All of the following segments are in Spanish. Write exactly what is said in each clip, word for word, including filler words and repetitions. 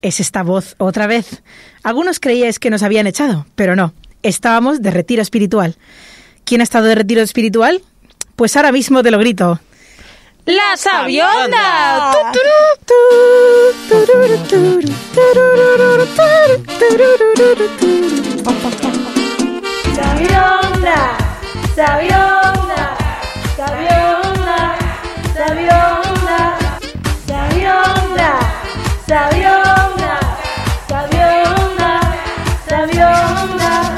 Es esta voz otra vez. Algunos creíais que nos habían echado, pero no. Estábamos de retiro espiritual. ¿Quién ha estado de retiro espiritual? Pues ahora mismo te lo grito. ¡La Sabionda! Sabionda, Sabionda, Sabionda, Sabionda, Sabionda, Sabionda, Sabionda, Sabionda.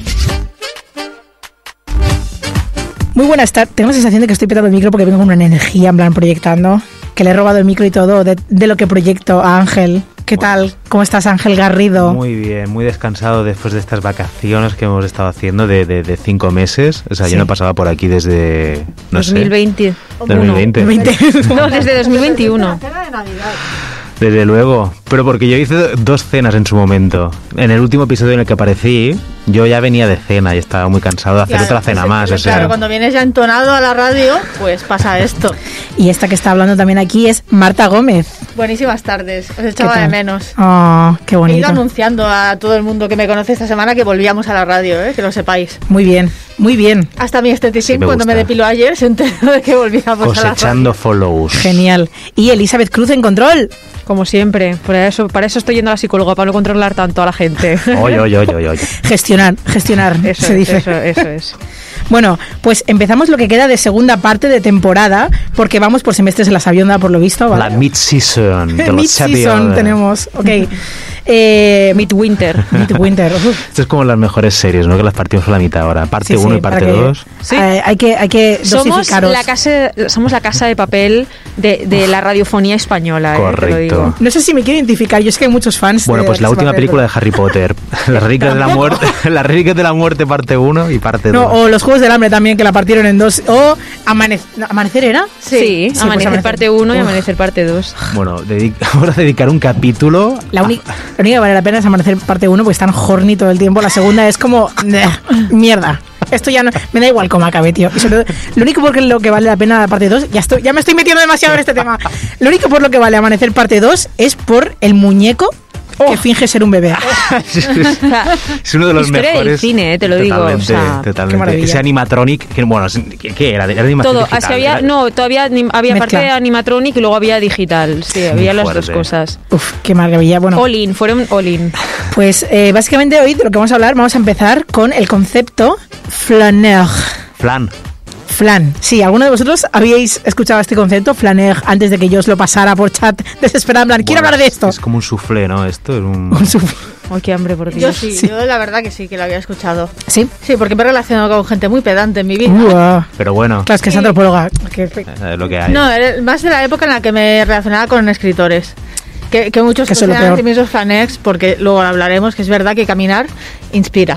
Muy buenas tardes. Tengo la sensación de que estoy petando el micro porque vengo con una energía en plan proyectando. Que le he robado el micro y todo de, de lo que proyecto a Ángel. ¿Qué tal? ¿Cómo estás, Ángel Garrido? Muy bien, muy descansado después de estas vacaciones que hemos estado haciendo de, de, de cinco meses. O sea, sí. Yo no pasaba por aquí desde... No dos mil veinte. Sé, dos mil veinte. No, desde dos mil veintiuno. Desde luego, pero porque yo hice dos cenas en su momento. En el último episodio en el que aparecí, yo ya venía de cena y estaba muy cansado de hacer claro, otra cena pues, más. Claro, o sea. cuando vienes ya entonado a la radio, pues pasa esto. Y esta que está hablando también aquí es Marta Gómez. Buenísimas tardes, os echaba de menos. Oh, qué bonito. He ido anunciando a todo el mundo que me conoce esta semana que volvíamos a la radio, ¿eh? Que lo sepáis. Muy bien, muy bien. Hasta mi esteticín, sí, me cuando gusta. Me depiló ayer, se enteró de que volvíamos Cosechando a la radio. Cosechando follows. Genial. Y Elizabeth Cruz en control. Como siempre, por eso, para eso estoy yendo a la psicóloga, para no controlar tanto a la gente. Oye, oye, oye, oye. Gestionar, gestionar, eso se es, dice. Eso, eso es. Bueno, pues empezamos lo que queda de segunda parte de temporada, porque vamos por semestres en la Sabionda, por lo visto. ¿vale? La mid-season. Mid-season tenemos, ok. Eh, Midwinter. Midwinter. Esto es como las mejores series, ¿no? Que las partimos a la mitad ahora. Parte uno sí, sí, y parte dos. Sí. Eh, hay que, hay que dosificaros. Somos la casa, somos la casa de papel de, de la radiofonía española. Correcto. Eh, te lo digo. No sé si me quiero identificar, yo es que hay muchos fans. Bueno, de pues la última papel, película pero... de Harry Potter. Las Reliquias de la Muerte. Las Reliquias de la Muerte, parte uno y parte dos. No, o los Juegos del Hambre también, que la partieron en dos. O Amanec... ¿Amanecer era? Sí, sí, sí Amanecer pues parte uno y Amanecer parte dos. Bueno, dedic- vamos a dedicar un capítulo. La, uni- a... la única que vale la pena es Amanecer parte uno, porque están horny todo el tiempo. La segunda es como... mierda. Esto ya no... Me da igual cómo acabe, tío. Y sobre todo, lo único por lo que vale la pena la parte dos... Ya, estoy, ya me estoy metiendo demasiado en este tema. Lo único por lo que vale Amanecer parte dos es por el muñeco que finge ser un bebé. Es uno de los Historia mejores del cine, eh, te lo totalmente, digo. O sea, totalmente. Ese animatronic, que bueno, ¿qué, qué era? ¿Era animación todo, digital? Así había, ¿era? no, todavía había Mezcla. parte de animatronic y luego había digital. Sí, había las fuerte. dos cosas. Uf, qué maravilla. Bueno, all in, fueron all in. Pues eh, básicamente hoy de lo que vamos a hablar, vamos a empezar con el concepto flaneur. Flan. Flan. Sí, ¿alguno de vosotros habíais escuchado este concepto, flaneur, antes de que yo os lo pasara por chat desesperada? En plan, quiero Bueno, hablar de esto. Es como un soufflé, ¿no? Esto es un... Un soufflé. Ay, qué hambre, por Dios. Yo sí, Sí. yo la verdad que sí, que lo había escuchado. ¿Sí? Sí, porque me he relacionado con gente muy pedante en mi vida. Uh, Pero bueno, claro, es que es Sí. antropóloga. Que- es lo que hay. No, era más de la época en la que me relacionaba con escritores. Que, que muchos Que eso es lo consideran a peor. sí mismos flanex, porque luego hablaremos que es verdad que caminar inspira.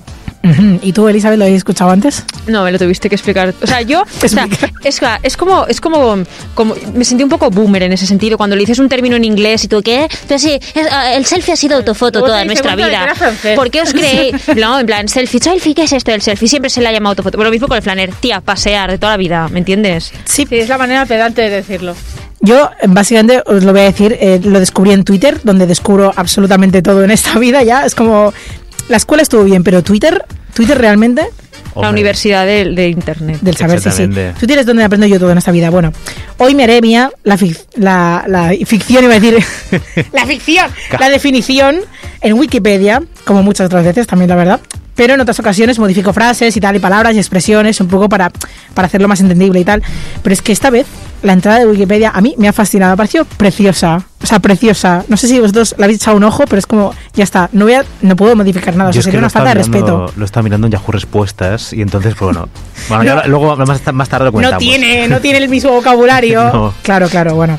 Ujú. ¿Y tú, Elizabeth, lo habéis escuchado antes? No, me lo tuviste que explicar. O sea, yo, o sea, es, es como, es como, como, me sentí un poco boomer en ese sentido cuando le dices un término en inglés y tú, ¿qué? Entonces sí, es, uh, el selfie ha sido autofoto Luego toda te nuestra dice, vida. "Bueno, que era francés". ¿Por qué os creéis? No, en plan, selfie, selfie, ¿qué es esto del selfie? Siempre se le ha llamado autofoto. Pero lo mismo con el flaner, tía, pasear de toda la vida, ¿me entiendes? Sí. Sí, es la manera pedante de decirlo. Yo, básicamente, os lo voy a decir, eh, lo descubrí en Twitter, donde descubro absolutamente todo en esta vida ya. Es como... La escuela estuvo bien, pero Twitter... Twitter realmente... La universidad de, de internet. Del saber, sí, sí. Exactamente. Twitter es donde aprendo yo todo en esta vida. Bueno, hoy me haré mía la, fic- la, la ficción, iba a decir... la ficción, la definición en Wikipedia, como muchas otras veces también, la verdad. Pero en otras ocasiones modifico frases y tal, y palabras y expresiones, un poco para, para hacerlo más entendible y tal. Pero es que esta vez, la entrada de Wikipedia a mí me ha fascinado, me ha parecido preciosa. O sea, preciosa. No sé si vosotros le habéis echado un ojo, pero es como, ya está, no voy a, no puedo modificar nada. O sea, Yo es que sería lo una falta de estaba respeto. mirando- Lo estaba mirando en Yahoo Respuestas y entonces, pues bueno. Bueno, ya No. luego más, más tarde lo No comentamos. tiene, no tiene el mismo vocabulario. No. Claro, claro, bueno.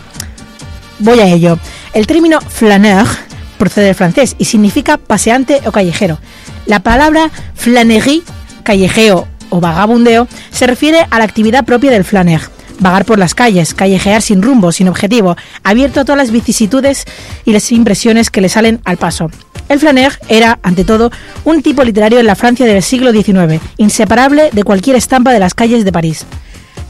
Voy a ello. El término flaneur procede del francés y significa paseante o callejero. La palabra flânerie, callejeo o vagabundeo, se refiere a la actividad propia del flaneur. Vagar por las calles, callejear sin rumbo, sin objetivo, abierto a todas las vicisitudes y las impresiones que le salen al paso. El flaneur era, ante todo, un tipo literario en la Francia del siglo diecinueve, inseparable de cualquier estampa de las calles de París.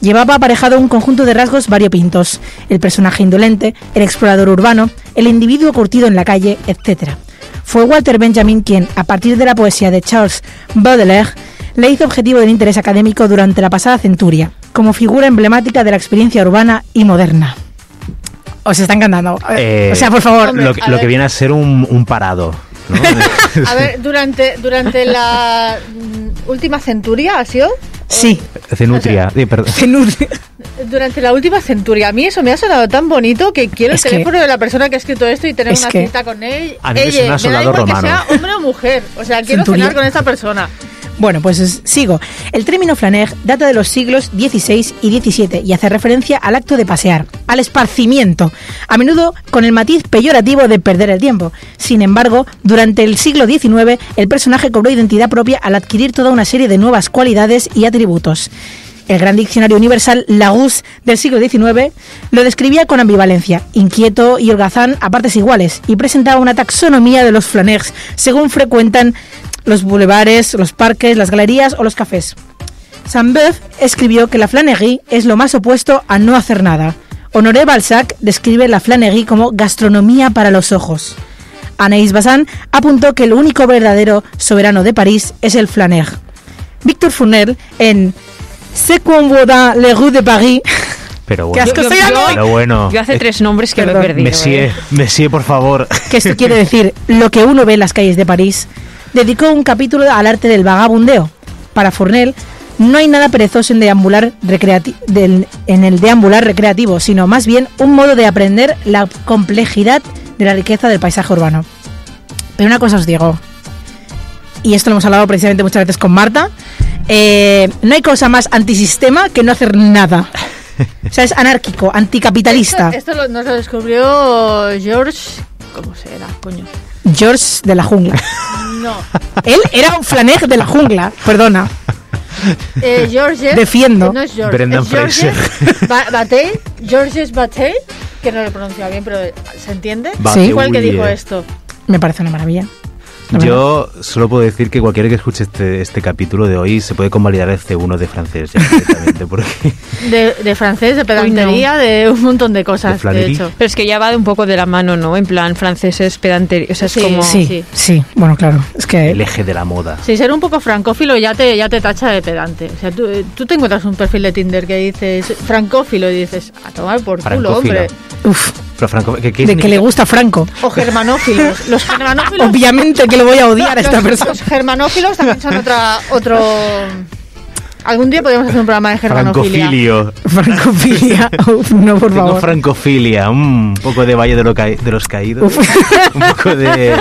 llevaba aparejado un conjunto de rasgos variopintos: el personaje indolente, el explorador urbano, el individuo curtido en la calle, etcétera. Fue Walter Benjamin quien, a partir de la poesía de Charles Baudelaire, le hizo objetivo del interés académico durante la pasada centuria, como figura emblemática de la experiencia urbana y moderna. Os está encantando. Eh, o sea, por favor. hombre, Lo, que- a lo ver. que viene a ser un, un parado, ¿no? A ver, durante, durante la mm, última centuria, ¿ha sido? Sí. Cenutria. Sí, perdón. Cenut- Durante la última centuria. A mí eso me ha sonado tan bonito que quiero Es el que- teléfono de la persona que ha escrito esto y tener es una que- cita con él. A mí me Ella, suena me da soldado igual romano. que sea hombre o mujer. O sea, quiero Centuria. cenar con esta persona. Bueno, pues es- sigo. El término flaner data de los siglos dieciséis y diecisiete y hace referencia al acto de pasear, al esparcimiento, a menudo con el matiz peyorativo de perder el tiempo. Sin embargo, durante el siglo diecinueve, el personaje cobró identidad propia al adquirir toda una serie de nuevas cualidades y atributos. El Gran Diccionario Universal Larousse del siglo diecinueve lo describía con ambivalencia, inquieto y holgazán a partes iguales, y presentaba una taxonomía de los flaneurs según frecuentan los bulevares, los parques, las galerías o los cafés. Saint-Beuve escribió que la flânerie es lo más opuesto a no hacer nada. Honoré Balzac describe la flânerie como gastronomía para los ojos. Anaïs Bazin apuntó que el único verdadero soberano de París es el flâneur. Victor Fournel, en C'est qu'on voit dans les rues de Paris. Pero ¡Qué bueno. asco Yo- soy yo- Ana! Pero bueno. Yo hace Eh, tres nombres que Perdón. me he perdido. Messier, ¿eh? Messier, por favor. Que esto quiere decir lo que uno ve en las calles de París. Dedicó un capítulo al arte del vagabundeo. Para Fournel, no hay nada perezoso en, deambular recreati- del- en el deambular recreativo, sino más bien un modo de aprender la complejidad de la riqueza del paisaje urbano. Pero una cosa os digo, y esto lo hemos hablado precisamente muchas veces con Marta, eh, no hay cosa más antisistema que no hacer nada. O sea, es anárquico, anticapitalista. Esto, esto lo- nos lo descubrió George. ¿Cómo se era, coño? George de la jungla. No. Él era un flaner de la jungla, perdona. Eh, Georges. Defiendo. No es George. Brendan es Georges Fraser. Ba- Bataille. Georges Bataille. Que no lo he pronunciado bien, pero ¿se entiende? Sí. Fue el que dijo Bataille. esto. Me parece una maravilla. La Yo solo puedo decir que cualquiera que escuche este, este capítulo de hoy se puede convalidar el C uno de francés ya directamente, porque De, de francés, de pedantería, de un montón de De cosas, de, flanería. hecho. Pero es que ya va de un poco de la mano, ¿no? En plan, franceses, pedantería. O sea, es Sí. como. Sí, sí. sí, bueno, claro. Es que el eje de la moda. Si ser un poco francófilo ya te, ya te tacha de pedante. O sea, tú, eh, tú te encuentras un perfil de Tinder que dices francófilo y dices, a tomar por culo, Francófilo. hombre. uf, Pero Franco, ¿qué, qué de que le significa? gusta Franco. O germanófilos. Los germanófilos. Obviamente que lo voy a odiar a esta los, persona. los germanófilos también son otra, otro. Algún día podríamos hacer un programa de germanofilia. Francofilio. Francofilia. Uf, no, por Tengo favor. francofilia. mm, un poco de Valle de, lo Ca- de los Caídos. un poco de...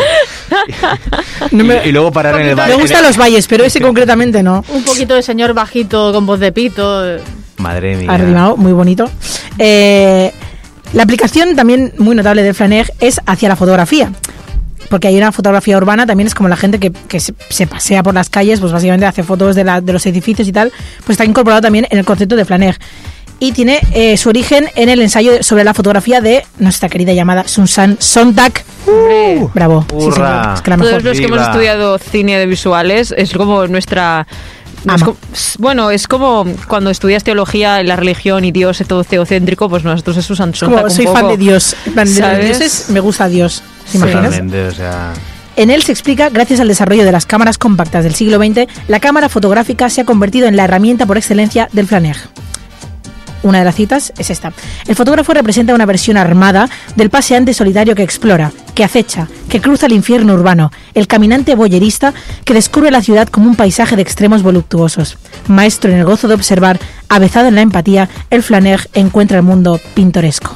No me, y, y luego parar en el Me me bar- gustan en el- los valles, pero ese concretamente no. Un poquito de señor bajito con voz de pito. eh. Madre mía. Arrimado, muy bonito. Eh, la aplicación también muy notable del flaner es hacia la fotografía. Porque hay una fotografía urbana, también es como la gente que, que se, se pasea por las calles, pues básicamente hace fotos de, la, de los edificios y tal, pues está incorporado también en el concepto de flaner. Y tiene eh, su origen en el ensayo sobre la fotografía de nuestra querida llamada Susan Sontag. Hombre. Bravo. Sí, Hurra. señor. Es que la mejor. Todos los que hemos Viva. estudiado cine de visuales es como nuestra. no, es Ama. como- bueno, es como cuando estudias teología, la religión y Dios es todo teocéntrico, pues nosotros es Susan Sontag. Como un soy fan poco, de Dios. En plan, de los ¿sabes? dioses, me gusta Dios. ¿Te imaginas? Totalmente, o sea... En él se explica, gracias al desarrollo de las cámaras compactas del siglo veinte, la cámara fotográfica se ha convertido en la herramienta por excelencia del flaner. Una de las citas es esta. El fotógrafo representa una versión armada del paseante solitario que explora, que acecha, que cruza el infierno urbano, el caminante boyerista que descubre la ciudad como un paisaje de extremos voluptuosos. Maestro en el gozo de observar, avezado en la empatía, el flaner encuentra el mundo pintoresco.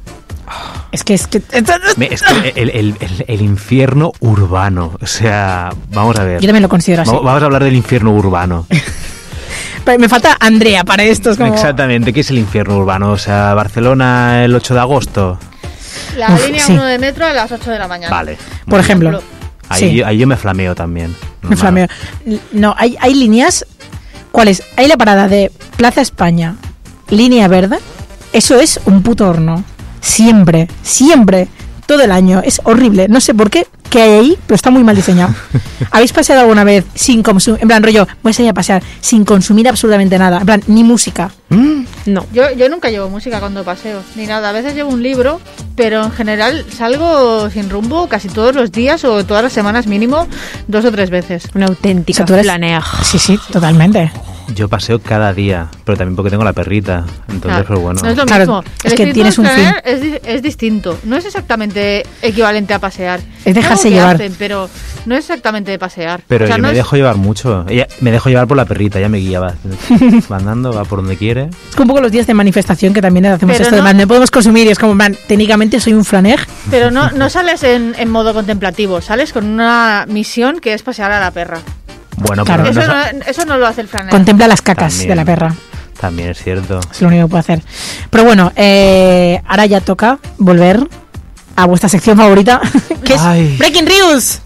Es que es que... Me- es que el, el- el- el infierno urbano. O sea, vamos a ver. Yo también lo considero así. Vamos, vamos a hablar del infierno urbano. Pero me falta Andrea para esto. Es como... Exactamente, ¿qué es el infierno urbano? O sea, Barcelona el ocho de agosto. La Uf, línea sí. uno de metro a las ocho de la mañana. Vale. Por ejemplo. Ahí, sí. yo, ahí yo me flameo también. Me Normal. flameo. No, hay, hay líneas. ¿Cuáles? Hay la parada de Plaza España, línea verde. Eso es un puto horno. Siempre, siempre. todo el año. Es horrible. No sé por qué, qué hay ahí, pero está muy mal diseñado. ¿Habéis paseado alguna vez sin consumir, en plan rollo, voy a salir a pasear sin consumir absolutamente nada? En plan, ni música. ¿Mm? No. Yo, yo nunca llevo música cuando paseo, ni nada. A veces llevo un libro, pero en general salgo sin rumbo casi todos los días o todas las semanas mínimo, dos o tres veces. Una auténtica O sea, tú eres- flanea. Sí, sí, totalmente. Yo paseo cada día, pero también porque tengo la perrita. Entonces, Claro, pues bueno. no es lo Claro, mismo. es El que espíritu tienes un flanear Es, di- es distinto. No es exactamente equivalente a pasear. Es dejarse Algo que llevar. hacen, pero no es exactamente de pasear. Pero O sea, yo no me es- dejo llevar mucho. Ella, me dejo llevar por la perrita, ella me guía. Va, va andando, va por donde quiere. Es como un poco los días de manifestación que también hacemos Pero esto de no- plan, no podemos consumir y es como, man, técnicamente soy un flaner. Pero no, no sales en, en modo contemplativo, sales con una misión que es pasear a la perra. Bueno, Claro. pero Eso no, no, eso no lo hace el flaner. Contempla las cacas También. de la perra. también es cierto. Es lo único que puedo hacer. Pero bueno, eh, ahora ya toca volver a vuestra sección favorita, que es Ay. Breaking News.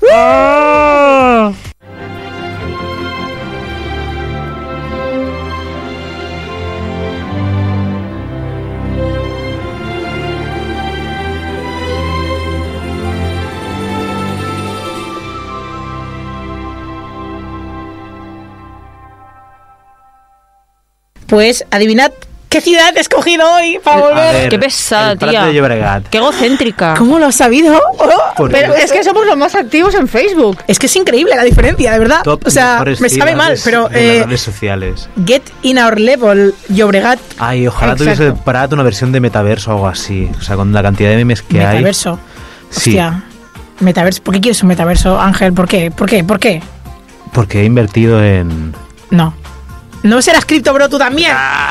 Pues adivinad qué ciudad he escogido hoy para A volver. ver, Qué pesada, el Prat tía. de Llobregat. Qué egocéntrica. ¿Cómo lo has sabido? Oh, ¿Por qué? Pero es que somos los más activos en Facebook. es que es increíble la diferencia, de verdad. Top o sea, mejores me sabe mal, ciudades pero de eh, las redes sociales. Get in our level, Llobregat, Ay, ojalá Exacto. tuviese el Prat una versión de metaverso o algo así. O sea, con la cantidad de memes que hay. metaverso. Sí. Hostia. Metaverso. ¿Por qué quieres un metaverso, Ángel? ¿Por qué? ¿Por qué? ¿Por qué? Porque he invertido en. No. No serás cripto, bro, tú también.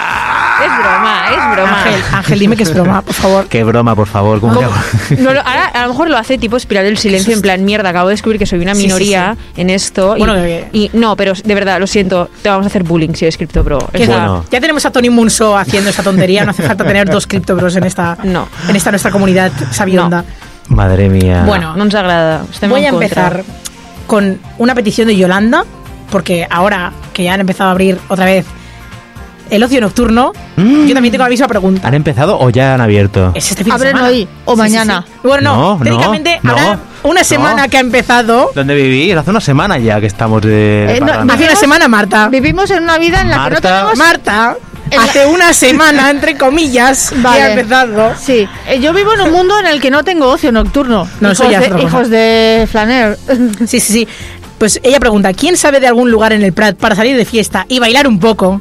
Es broma, es broma. Ángel, Ángel, dime que es broma, por favor. Qué broma, por favor. ¿Cómo que hago? No, lo- ahora a lo mejor lo hace tipo espiral del silencio, en plan, mierda, acabo de descubrir que soy una Sí, sí, minoría en esto. y- Bueno, que- y, no, pero de verdad, lo siento, te vamos a hacer bullying si eres cripto bro. Que O sea, Bueno. Ya tenemos a Tony Munso haciendo esta tontería. No hace falta tener dos cripto bros en esta, No. en esta nuestra comunidad sabionda. Madre mía. Bueno, no nos agrada. estem voy a en contra. empezar con una petición de Yolanda, porque ahora que ya han empezado a abrir otra vez el ocio nocturno, Mm. yo también tengo la misma pregunta. ¿Han empezado o ya han abierto? ¿Es este fin de Abren semana? hoy o mañana. Bueno, no, No, no, técnicamente no, habrá una no. semana que ha empezado. ¿Dónde vivís? Hace una semana ya que estamos de. de Eh, no, parranda. Hace una semana, Marta. Vivimos en una vida en la que no Marta. tenemos... Marta, En la- hace una semana, entre comillas, que Vale. ha empezado. Sí, eh, yo vivo en un mundo en el que no tengo ocio nocturno. No, eso hijos, ya es de, otra cosa. hijos de flaner. Sí, sí, sí. Pues ella pregunta, ¿quién sabe de algún lugar en el Prat para salir de fiesta y bailar un poco?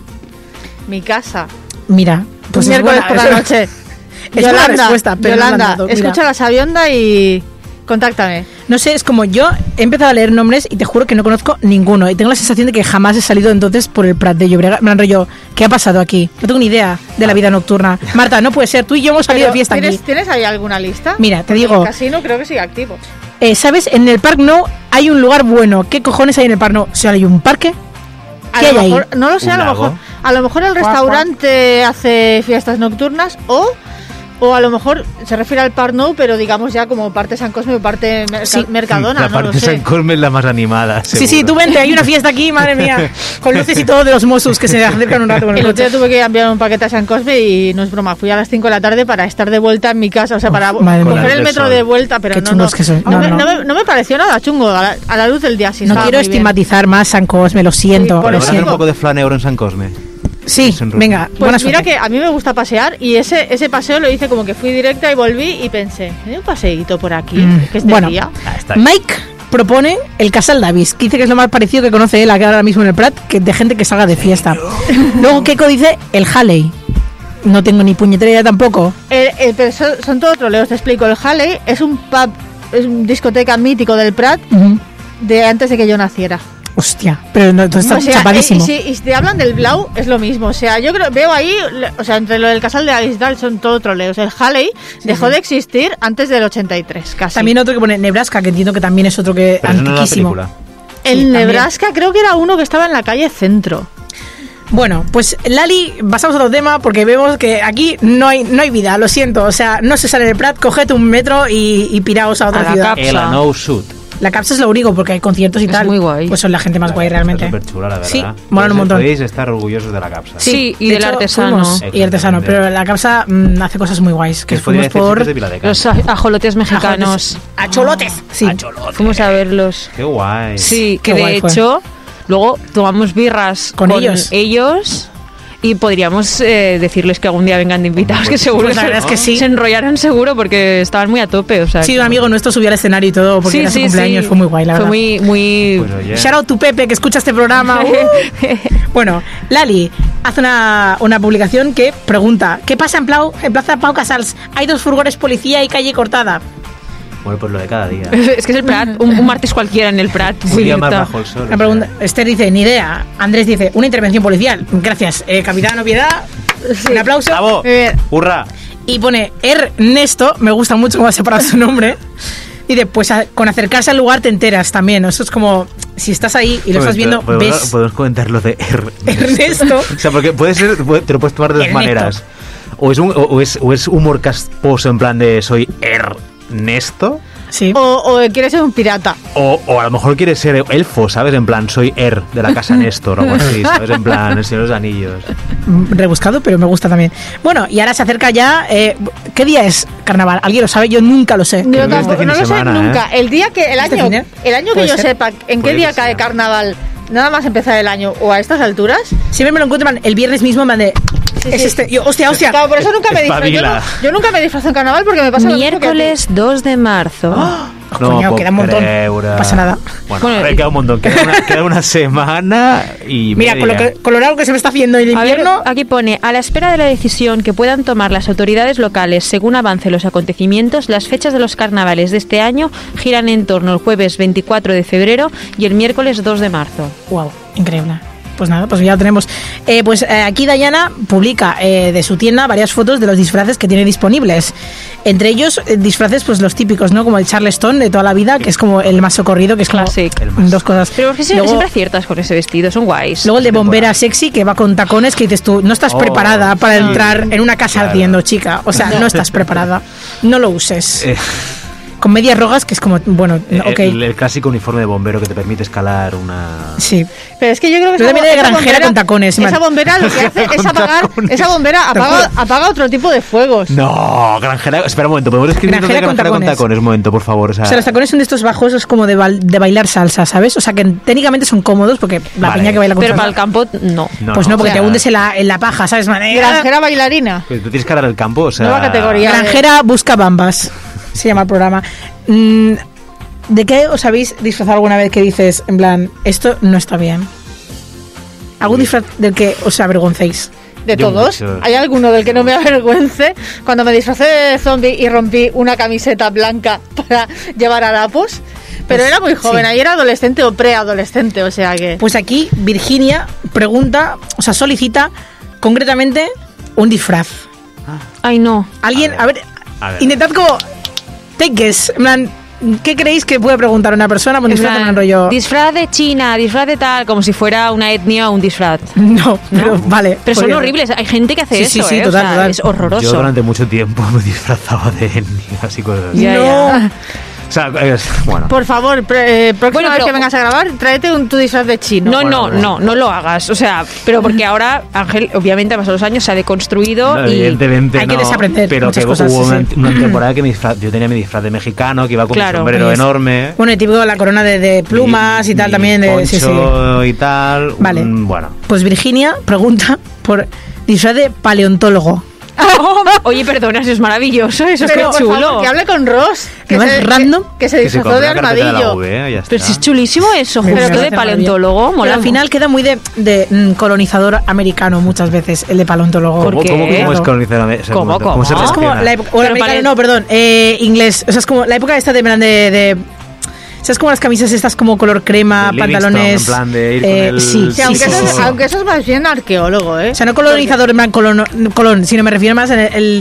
Mi casa. Mira, pues un es miércoles buena, por es la una- noche. Es una respuesta, pero no la han Yolanda, dado, mira. escucha la sabionda y contáctame. No sé, es como yo he empezado a leer nombres y te juro que no conozco ninguno. Y tengo la sensación de que jamás he salido entonces por el Prat de Llobregat. Me han rollo, ¿qué ha pasado aquí? No tengo ni idea de la vida nocturna. Marta, no puede ser, tú y yo hemos salido Pero, de fiesta ¿tienes, aquí. ¿Tienes ahí alguna lista? Mira, te Porque digo- El casino creo que sigue activo. Eh, ¿Sabes? En el Park No hay un lugar bueno. ¿Qué cojones hay en el Park No? O sea, hay un parque. A ¿Qué lo hay ahí? mejor, no lo sé, ¿Un a lo lago? mejor, a lo mejor el restaurante hace fiestas nocturnas o o a lo mejor se refiere al Park Nou, pero digamos ya como parte San Cosme o parte Merca- Sí. Mercadona, La no lo parte de sé. San Cosme es la más animada. Sí, sí, seguro. tú vente, hay una fiesta aquí, madre mía. Con luces y todo de los Mossos que se acercan un rato con el El otro coche. día tuve que enviar un paquete a San Cosme y no es broma, fui a las cinco de la tarde para estar de vuelta en mi casa, o sea, para madre mía. coger el Con metro el de sol. vuelta, pero Qué no, chungos no. que sois. No, No, me, no. no me- no me pareció nada chungo, a la, a la luz del día sí No estaba quiero muy bien. estigmatizar más San Cosme, lo siento. Sí, por lo eso ¿Podemos hacer siento. un poco de flaneuro en San Cosme? Sí, Es un ru- venga, buena Pues mira suerte. que a mí me gusta pasear y ese ese paseo lo hice como que fui directa y volví y pensé, ¿hay un paseíto por aquí? Mm, Que es de bueno. día. Ah, está bien. Mike propone el Casal Davis, que dice que es lo más parecido que conoce él aquí ahora mismo en el Prat, que de gente que salga de fiesta. Luego Keiko dice el Halley. No tengo ni puñetera idea tampoco. El- el- pero son, son todos troleos, te explico. El Halley es un pub, es una discoteca mítico del Prat Ujú. de antes de que yo naciera. Hostia, pero no, entonces está O sea, chapadísimo. y, si, y si te hablan del Blau, es lo mismo. O sea, yo creo, veo ahí, le- o sea, entre lo del Casal de Alisdal son todo troleos. El Halley dejó de existir antes del ochenta y tres, casi. También otro que pone Nebraska, que entiendo que también es otro que Pero eso no es la antiquísimo. película. en sí, también. Nebraska creo que era uno que estaba en la calle Centro. Bueno, pues Lali, pasamos a otro tema porque vemos que aquí no hay no hay vida, lo siento. O sea, no se sale del Prat, coged un metro y, y piraos a otra A la ciudad. capa. Ela no shoot. La capsa es lo único, porque hay conciertos y Es tal. muy guay. Pues son la gente más guay realmente. Súper chula, la verdad. Sí, molan un montón. Podéis estar orgullosos de la capsa. Sí, y de del hecho, artesano. fuimos, y artesano, pero la capsa mm, hace cosas muy guays. Que Que podría fuimos decir por sitios de Vila de Los Cáceres. a- ajolotes mexicanos. acholotes. Sí. Fuimos a verlos. Qué guay. Sí, Qué que de guay fue. hecho, luego tomamos birras Con ellos. ellos y podríamos eh, decirles que algún día vengan de invitados, que seguro Pues la se, verdad es que sí. se enrollaron seguro porque estaban muy a tope. O sea, Sí, que- un amigo nuestro subió al escenario y todo porque Sí, era su sí, cumpleaños. sí. Fue muy guay, la Fue verdad. muy, muy... Pues oye. Shout out to Pepe, que escucha este programa. Uh. Bueno, Lali hace una, una publicación que pregunta: ¿qué pasa en, Plau, en Plaza Pau Casals? Hay dos furgones policía y calle cortada. Bueno, pues lo de cada día. Es que es el Prat, un, un martes cualquiera en el Prat. Un sí, día más está. bajo el sol. La o pregunta, sea. Esther dice: ni idea. Andrés dice: una intervención policial. Gracias, eh, Capitán Opiedad. Un aplauso. ¡Bravo! Muy bien. ¡Hurra! Y pone Ernesto, me gusta mucho cómo ha separado su nombre. Y después a- con acercarse al lugar te enteras también. Eso es como, si estás ahí y lo estás viendo, ¿Podemos, ves podemos comentar lo de Er- Ernesto. O sea, porque puede ser, puede- te lo puedes tomar de dos Ernesto. maneras. O es, un, o, o es, o es humor casposo en plan de soy Ernesto. Sí. O, o quiere ser un pirata. O, o a lo mejor quieres ser elfo, ¿sabes? En plan, soy Er de la casa Néstor o algo así, ¿sabes? En plan, el Señor de los Anillos. Rebuscado, pero me gusta también. Bueno, y ahora se acerca ya. Eh, ¿Qué día es carnaval? ¿Alguien lo sabe? Yo nunca lo sé. Yo Creo que tampoco, este fin no de lo sé semana, nunca. ¿eh? El día que el ¿Este año, fin de? el año que Puede yo ser. sepa en qué Puede día que cae sea. carnaval, nada más empezar el año o a estas alturas. Siempre me lo encuentro en plan, el viernes mismo, en plan de. Sí, es sí. este. Yo, hostia, hostia. Claro, por eso nunca me disfrazo. Yo, Espabila. no- yo nunca me disfrazo en carnaval porque me pasa lo mismo que a ti. Miércoles dos de marzo. No, Coño, puedo queda un montón. creure. No pasa nada. Bueno, Bueno, a ver, y- queda un montón. Queda una, queda una semana y Mira, con lo, media. que, con lo largo que se me está haciendo el A ver, invierno. aquí pone, a la espera de la decisión que puedan tomar las autoridades locales según avancen los acontecimientos, las fechas de los carnavales de este año giran en torno al jueves veinticuatro de febrero y el miércoles dos de marzo. Wow, increíble. Pues nada, pues ya lo tenemos. Eh, pues eh, aquí Dayana publica eh, de su tienda varias fotos de los disfraces que tiene disponibles. Entre ellos, eh, disfraces pues los típicos, ¿no? Como el Charleston de toda la vida, que es como el más socorrido, que es como Classic. El más. dos cosas. Pero porque Luego- siempre aciertas con ese vestido, son guays. Luego el de bombera sexy que va con tacones que dices tú, no estás Oh, preparada para sí. entrar en una casa Claro. ardiendo, chica. O sea, no estás preparada. No lo uses. Eh, Con medias rojas, que es como, bueno, no, ok. el, el clásico uniforme de bombero que te permite escalar una... Sí. Pero es que yo creo que Yo esa, también de esa granjera bombera- con tacones, Esa man. bombera lo que hace es Con apagar. tacones. Esa bombera Te apaga, juro. apaga otro tipo de fuegos. No, granjera... Espera un momento, ¿podemos escribir Granjera de con granjera con tacones. tacones? Un momento, por favor. O sea, O sea, los tacones son de estos bajos, es como de, bal- de bailar salsa, ¿sabes? O sea, que técnicamente son cómodos porque la Vale. peña que baila con Pero salsa. para el campo, no. no, Pues no, porque o sea, te hundes en la, en la paja, ¿sabes? Man? Eh, Granjera bailarina. que tú tienes que dar el campo, o sea... Nueva categoría. Granjera busca bambas, se llama el programa. Mm, ¿De qué os habéis disfrazado alguna vez que dices, en plan, esto no está bien? ¿Algún disfraz del que os avergoncéis? De Yo todos. mucho. ¿Hay alguno del que no me avergüence? Cuando me disfracé de zombie y rompí una camiseta blanca para llevar harapos. Pero Pues, era muy joven, sí. ahí era adolescente o preadolescente, o sea que... Pues aquí Virginia pregunta, o sea, solicita concretamente un disfraz. Ay, no. Alguien, a A ver, ver, a ver. intentad como, take guess, en plan, ¿qué creéis que puede preguntar una persona? Un En disfraz plan, en rollo... disfraz de China, disfraz de tal, como si fuera una etnia o un disfraz. No, pero vale. Pero son podría- horribles, hay gente que hace Sí, eso, sí, sí, ¿eh? total, O sea, total. es horroroso. Yo durante mucho tiempo me disfrazaba de etnias y cosas así. Ya, No. ya. O sea, es- bueno. Por favor, pre- eh, próxima Bueno, vez pero- que vengas a grabar, tráete un, tu disfraz de chino. No, Bueno, no, bueno. no, no lo hagas. O sea, pero porque ahora Ángel, obviamente, a pasar los años, se ha deconstruido No, y. evidentemente hay que no, desaprender pero muchas que cosas, hubo sí, una, sí. una temporada que mi disfraz, yo tenía mi disfraz de mexicano que iba con Claro, un sombrero es- enorme, Bueno, el típico de la corona de, de plumas y tal mi también. De, sí, sí. poncho y tal. Vale. un- bueno, Pues Virginia pregunta por disfraz de paleontólogo. Oh, oye, perdona, eso es maravilloso, eso es que Pero, por chulo. favor, que hable con Ross. Que ¿No se, es random? Que, que se que se disfrazó de compró la carpeta de la armadillo. U V, ya está. Pero si es chulísimo eso, Me justo parece de maravilla. paleontólogo, Pero mola. al final queda muy de, de mm, colonizador americano muchas veces, el de paleontólogo. ¿Por ¿Cómo, qué? cómo, cómo es Claro. colonizado? O sea, ¿Cómo, ¿cómo se cómo? Es como relaciona? la época, o el Pero americano, pare- no, perdón, eh, inglés. O sea, es como la época esta de, de, de ¿sabes como las camisas estas como color crema, De pantalones? Livingstone, en plan de ir con eh, el- sí, Sí, sí, aunque, sí, eso sí, es, sí. aunque eso es más bien arqueólogo, ¿eh? O sea, no colonizador en plan colon, colon, sino me refiero más en el, el-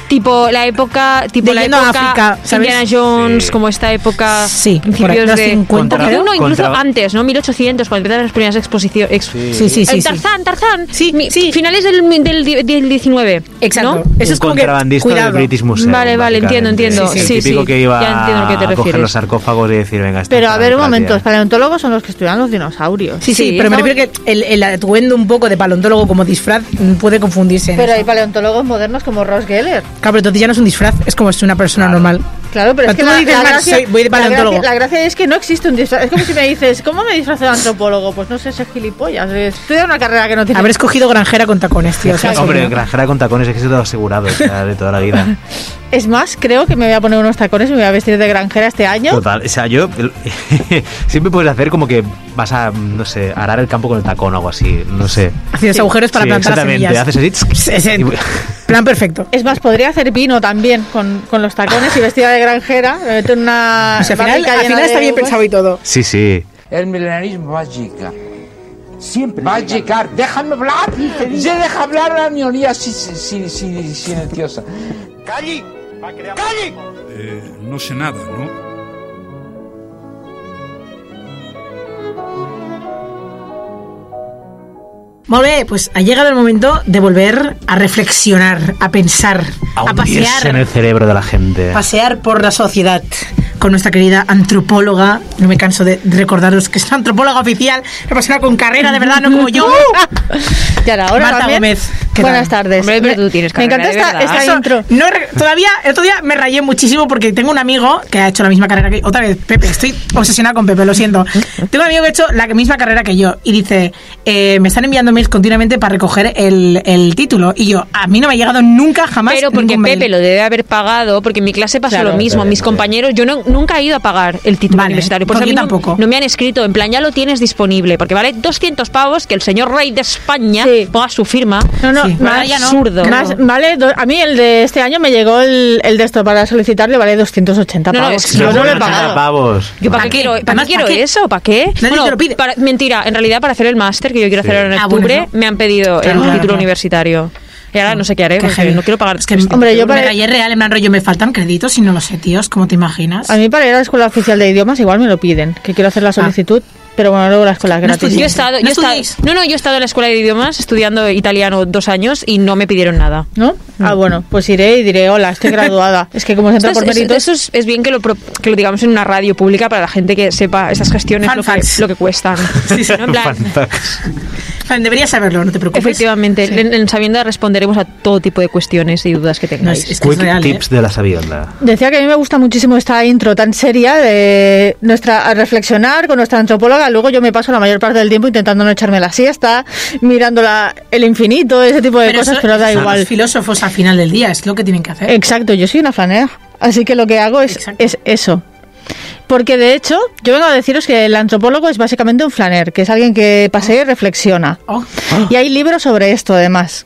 Tipo la época, tipo De la yendo a época África, ¿sabes? Indiana Jones, Sí. como esta época, Sí, por ahí, principios los de cincuenta, Porque creo. no, incluso Contra- antes, ¿no? mil ochocientos, cuando empezaron las primeras exposiciones. Ex- Sí. Sí, sí, sí. Eh, sí. Tarzán, Tarzán. Sí, Mi- sí. Finales del, del, del diecinueve. Exacto. ¿no? Eso es Un como que, contrabandista del cuidado. British Museum. Vale, vale, entiendo, básicamente. entiendo. El Sí, típico sí, que iba ya entiendo a qué te a coger refieres. los sarcófagos y decir, venga, esta Pero es a para ver, un democracia. momento, los paleontólogos son los que estudian los dinosaurios. Sí, sí, Sí, pero me estamos- refiero que el, el atuendo un poco de paleontólogo como disfraz mm, puede confundirse. en Pero eso. hay paleontólogos modernos como Ross Geller. Claro, pero entonces ya no es un disfraz, es como si es una persona normal. Claro, pero es Tú que me la, dices, la Max, gracia, soy- voy de la paleontólogo. gracia- la gracia es que no existe un disfraz. Es como si me dices, ¿cómo me disfrazo de antropólogo? Pues no sé, ser gilipollas. Estudia una carrera que no tiene... Haber escogido granjera con tacones, tío. o sea, Exacto. Hombre, seguro. granjera con tacones es que se te lo asegurado, o sea, de toda la vida. Es más, creo que me voy a poner unos tacones y me voy a vestir de granjera este año. Total, o sea, yo siempre puedes hacer como que vas a, no sé, arar el campo con el tacón o algo así, no sé. Hacías agujeros para Sí, plantar las exactamente, semillas. haces así. Ese- y- Plan perfecto. Es más, podría hacer vino también con, con los tacones y vestida de granjera. Me meto en una O sea, al final, barrica al llena final de está bien uvas. pensado y todo. Sí, sí. El milenarismo va a llegar. Siempre va a llegar. Déjame hablar. Ya deja hablar a la minoría si- si- si- si- silenciosa. ¡Calle! ¡Calle! Eh, no sé nada, ¿no? Molt bé, pues ha llegado el momento de volver a reflexionar, a pensar, A a hundirse pasear, en el cerebro de la gente. pasear por la sociedad con nuestra querida antropóloga. No me canso de recordaros que es una antropóloga oficial, una persona con carrera de verdad, no como yo. Y ahora, ahora Marta también. Gómez, ¿qué Buenas tal? tardes. Hombre, pero tú Me- tienes Me encanta carrera de esta, verdad. esta Eso, intro. no he re- todavía, el otro día me rayé muchísimo porque tengo un amigo que ha hecho la misma carrera que otra vez, Pepe, estoy obsesionada con Pepe, lo siento. Tengo un amigo que ha hecho la misma carrera que yo y dice, eh, me están enviando mails continuamente para recoger el, el título y yo, a mí no me ha llegado nunca jamás Pero porque ningún mail. Pepe lo debe haber pagado, porque en mi clase pasó Claro. lo mismo. Mis compañeros, yo no, nunca he ido a pagar el título Vale, universitario. Por porque eso a mí yo no- tampoco. No, me han escrito, en plan, ya lo tienes disponible, porque vale doscientos pavos que el señor rey de España Sí. ponga su firma. No, no, Sí, más ahora ya no. absurdo. Más, vale, do- a mí el de este año me llegó el, el de esto para solicitarle, vale doscientos ochenta No, no, pavos. es que yo no lo he ochenta pagado. pavos. Yo para ¿Para qué qué? quiero, ¿para Además, qué quiero ¿para qué? eso? ¿Para qué? Nadie te lo pide. para- mentira, en realidad para hacer el máster que yo quiero hacer ahora en Ah, bueno, octubre eso. me han pedido Claro, el claro, título claro. universitario. Y ahora no sé qué haré, Qué porque heavy. no quiero pagar. Es que, Hombre, yo me para- rayé real, en plan rollo, me faltan créditos y no lo sé, tíos, ¿cómo te imaginas? A mí para ir a la escuela oficial de idiomas igual me lo piden, que quiero hacer la solicitud, pero bueno, luego la escuela es No gratis. estudies. Yo he estado, ¿No yo he estado- estudiáis? no, no, yo he estado en la escuela de idiomas estudiando italiano dos años y no me pidieron nada. ¿No? Ah, bueno, pues iré y diré, hola, estoy graduada. Es que como se entra Esto por es, méritos... eso es, es bien que lo, pro- que lo digamos en una radio pública para la gente que sepa esas gestiones Fun lo que, facts. lo que cuestan. Sí, sí. ¿No? En plan, Fun facts. Fan, deberías saberlo, no te preocupes. efectivamente, Sí. en, en Sabienda responderemos a todo tipo de cuestiones y dudas que No, tengáis. es, es que es Quick real, ¿eh? tips de la sabionda. Decía que a mí me gusta muchísimo esta intro tan seria de nuestra a reflexionar con nuestra antropóloga. Luego yo me paso la mayor parte del tiempo intentando no echarme la siesta, mirando la, el infinito, ese tipo de Pero cosas, eso- pero da son igual. los filósofos al final del día, es lo que tienen que hacer. Exacto, yo soy una flanera. Así que lo que hago es, Exacto. es eso. Porque de hecho, yo vengo a deciros que el antropólogo es básicamente un flaner, que es alguien que pasea y reflexiona. Oh. Y hay libros sobre esto, además.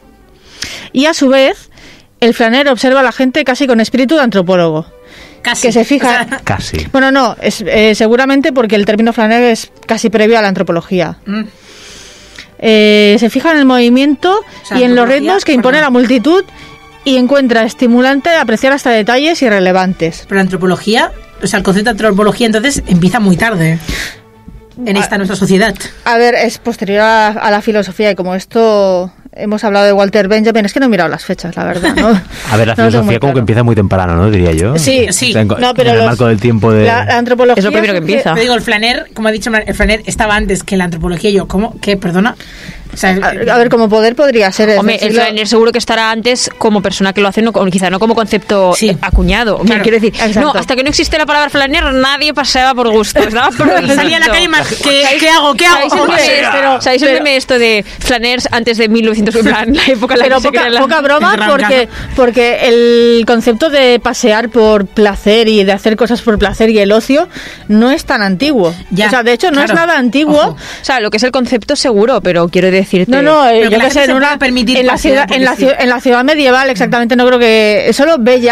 Y a su vez, el flaner observa a la gente casi con espíritu de antropólogo. Casi. Que se fija... O sea, Casi. Bueno, no, es, eh, seguramente porque el término flaner es casi previo a la antropología. mm, Eh, se fija en el movimiento O sea, y en los antropología, ritmos que impone perdón. la multitud y encuentra estimulante apreciar hasta detalles irrelevantes. pero la antropología, o sea, el concepto de antropología entonces empieza muy tarde en esta nuestra sociedad. A ver, es posterior a, a la filosofía y como esto hemos hablado de Walter Benjamin, es que no he mirado las fechas, la verdad. ¿no? A ver, la No lo tengo muy filosofía como claro. que empieza muy temprano, ¿no? Diría yo. Sí, sí. O sea, en, No, pero en el los- marco del tiempo de... La, la antropología Es lo primero que surge- empieza. Te digo, el flaner, como ha dicho, el flaner estaba antes que la antropología. Y yo, ¿cómo? ¿Qué? Perdona. O sea, A, a ver, como poder podría ser. es Hombre, el decirlo- flaner seguro que estará antes como persona que lo hace, no, como- quizá no como concepto Sí. eh, acuñado. Claro, Quiero decir, exacto. no, hasta que no existe la palabra flaner, nadie paseaba por gusto. Estaba prohibido. salía a la calle y mar- ¿qué, ¿Sabéis- ¿qué hago? ¿Qué hago? ¿Sabéis el Hombre, meme, pero- ¿sabéis el pero- meme esto de flaners antes de mil novecientos? En plan, la época en la Pero que se poca, crea la- poca broma Encerrado en porque, porque el concepto de pasear por placer y de hacer cosas por placer y el ocio no es tan antiguo. Ya, o sea, de hecho no claro. es nada antiguo. Ojo. O sea, lo que es el concepto seguro, pero quiero decirte... No, no, eh, Pero que yo la que gente sé, se en pueda una permitir en la pasear ciudad porque en la, sí. ciu- en la ciudad medieval exactamente no creo que solo Bella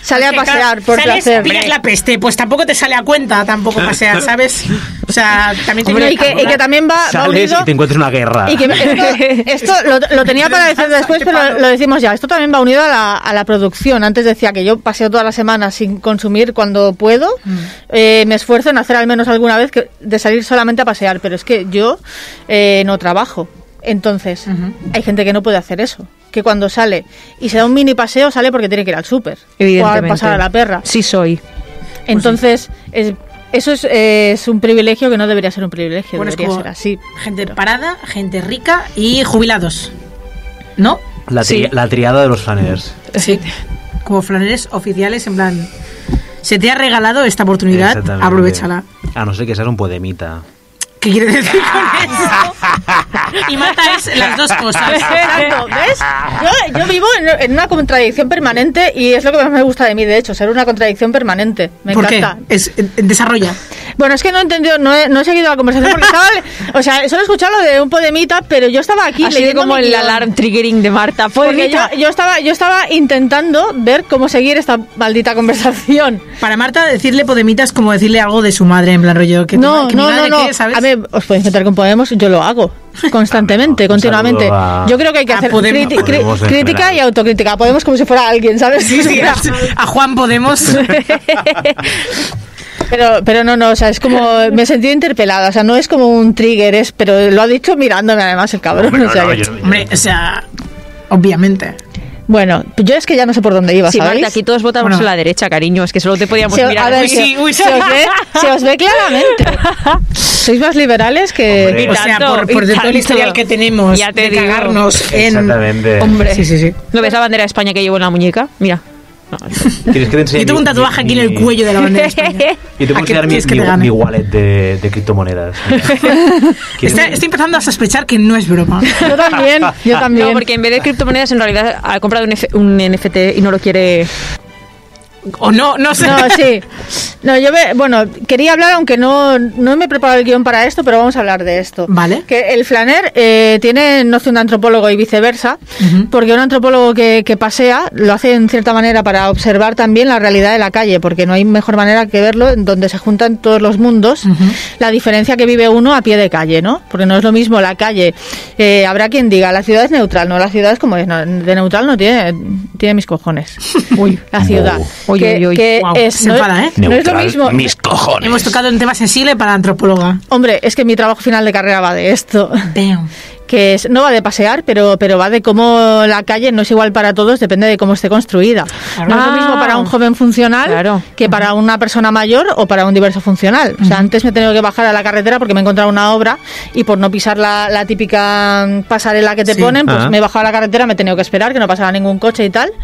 sale a Porque, pasear claro, por sales, placer. pillas la peste, pues tampoco te sale a cuenta tampoco pasear, ¿sabes? O sea, también te Hombre, viene y, que, y que también va, va Sales unido... y te encuentras una guerra. Y que esto, esto lo, lo tenía para decir después, pero lo, lo decimos ya. Esto también va unido a la, a la producción. Antes decía que yo paseo toda la semana sin consumir cuando puedo. Mm. Eh, me esfuerzo en hacer al menos alguna vez que, de salir solamente a pasear, pero es que yo eh, no trabajo. Entonces, uh-huh. hay gente que no puede hacer eso. Que cuando sale y se da un mini paseo, sale porque tiene que ir al súper. O a pasar a la perra. Sí soy. Entonces, pues sí. es... Eso es, eh, es un privilegio que no debería ser un privilegio, bueno, debería ser así. Gente parada, gente rica y jubilados, ¿no? La, tri- sí. la triada de los flaneers. Sí, como flaneers oficiales, en plan, se te ha regalado esta oportunidad, aprovechala. A no ser que seas un podemita. ¿Qué quiere decir con eso? Y Marta es las dos cosas. Exacto, ¿ves? Yo, yo vivo en, en una contradicción permanente y es lo que más me gusta de mí, de hecho, ser una contradicción permanente. Me ¿Por encanta. qué? Es, desarrolla. Bueno, es que no he entendido, no he, no he seguido la conversación porque estaba... O sea, solo he escuchado lo de un podemita, pero yo estaba aquí así leyendo como el guión. alarm triggering de Marta. Porque yo, yo, estaba, yo estaba intentando ver cómo seguir esta maldita conversación. Para Marta, decirle podemita es como decirle algo de su madre, en plan rollo. Que no, que no, mi madre no, no. ¿Qué, ¿sabes? A ver, os podéis meter con Podemos, yo lo hago constantemente, no, continuamente. A... Yo creo que hay que hacer Podemos, criti- Podemos crítica y autocrítica. Podemos como si fuera alguien, ¿sabes? Sí, sí, a, a Juan Podemos. Pero, pero no, no, o sea, es como, me he sentido interpelada, o sea, no es como un trigger, es, pero lo ha dicho mirándome además el cabrón. Hombre, o sea, no, que... yo, hombre, o sea, obviamente. Bueno, yo es que ya no sé por dónde iba, sí, ¿sabéis? Marta, aquí todos votamos bueno. a la derecha, cariño, es que solo te podíamos se, mirar. A ver, uy, sí, uy, sí. Se, os ve, se os ve claramente. Sois más liberales que... Hombre, o sea, por, por todo el historial que tenemos ya te de digo. cagarnos en... Exactamente. Hombre, sí, sí, sí. ¿no ves la bandera de España que llevo en la muñeca? Mira. No, ¿Quieres que te enseñe? Yo tengo un tatuaje mi, aquí en el cuello de la bandera de España. Y te puedo enseñar mi, mi, mi wallet de, de criptomonedas. Está, estoy empezando a sospechar que no es broma. Yo también, yo también. No, porque en vez de criptomonedas en realidad ha comprado un, F, un N F T y no lo quiere... O no, no sé. No, sí. No, yo ve, bueno, quería hablar, aunque no, no me he preparado el guión para esto, pero vamos a hablar de esto. Vale. Que el flaner eh, tiene noción de antropólogo y viceversa, uh-huh. porque un antropólogo que, que pasea lo hace en cierta manera para observar también la realidad de la calle, porque no hay mejor manera que verlo en donde se juntan todos los mundos, uh-huh. la diferencia que vive uno a pie de calle, ¿no? Porque no es lo mismo la calle. Eh, habrá quien diga, la ciudad es neutral, no, la ciudad es como es, no, de neutral no tiene, tiene mis cojones. Uy, la ciudad. Oh. Que, Uy, uy, que wow, es, se no, enfada, ¿eh? no es lo Neutral, mismo. Mis cojones. Hemos tocado un tema sensible para la antropóloga. Hombre, es que mi trabajo final de carrera va de esto. Damn. Que es, no va de pasear, pero, pero va de cómo la calle no es igual para todos, depende de cómo esté construida. Claro. No es lo mismo para un joven funcional claro. que para una persona mayor o para un diverso funcional. O sea, antes me he tenido que bajar a la carretera porque me he encontrado una obra y por no pisar la, la típica pasarela que te sí. ponen, pues ah. me he bajado a la carretera, me he tenido que esperar que no pasara ningún coche y tal.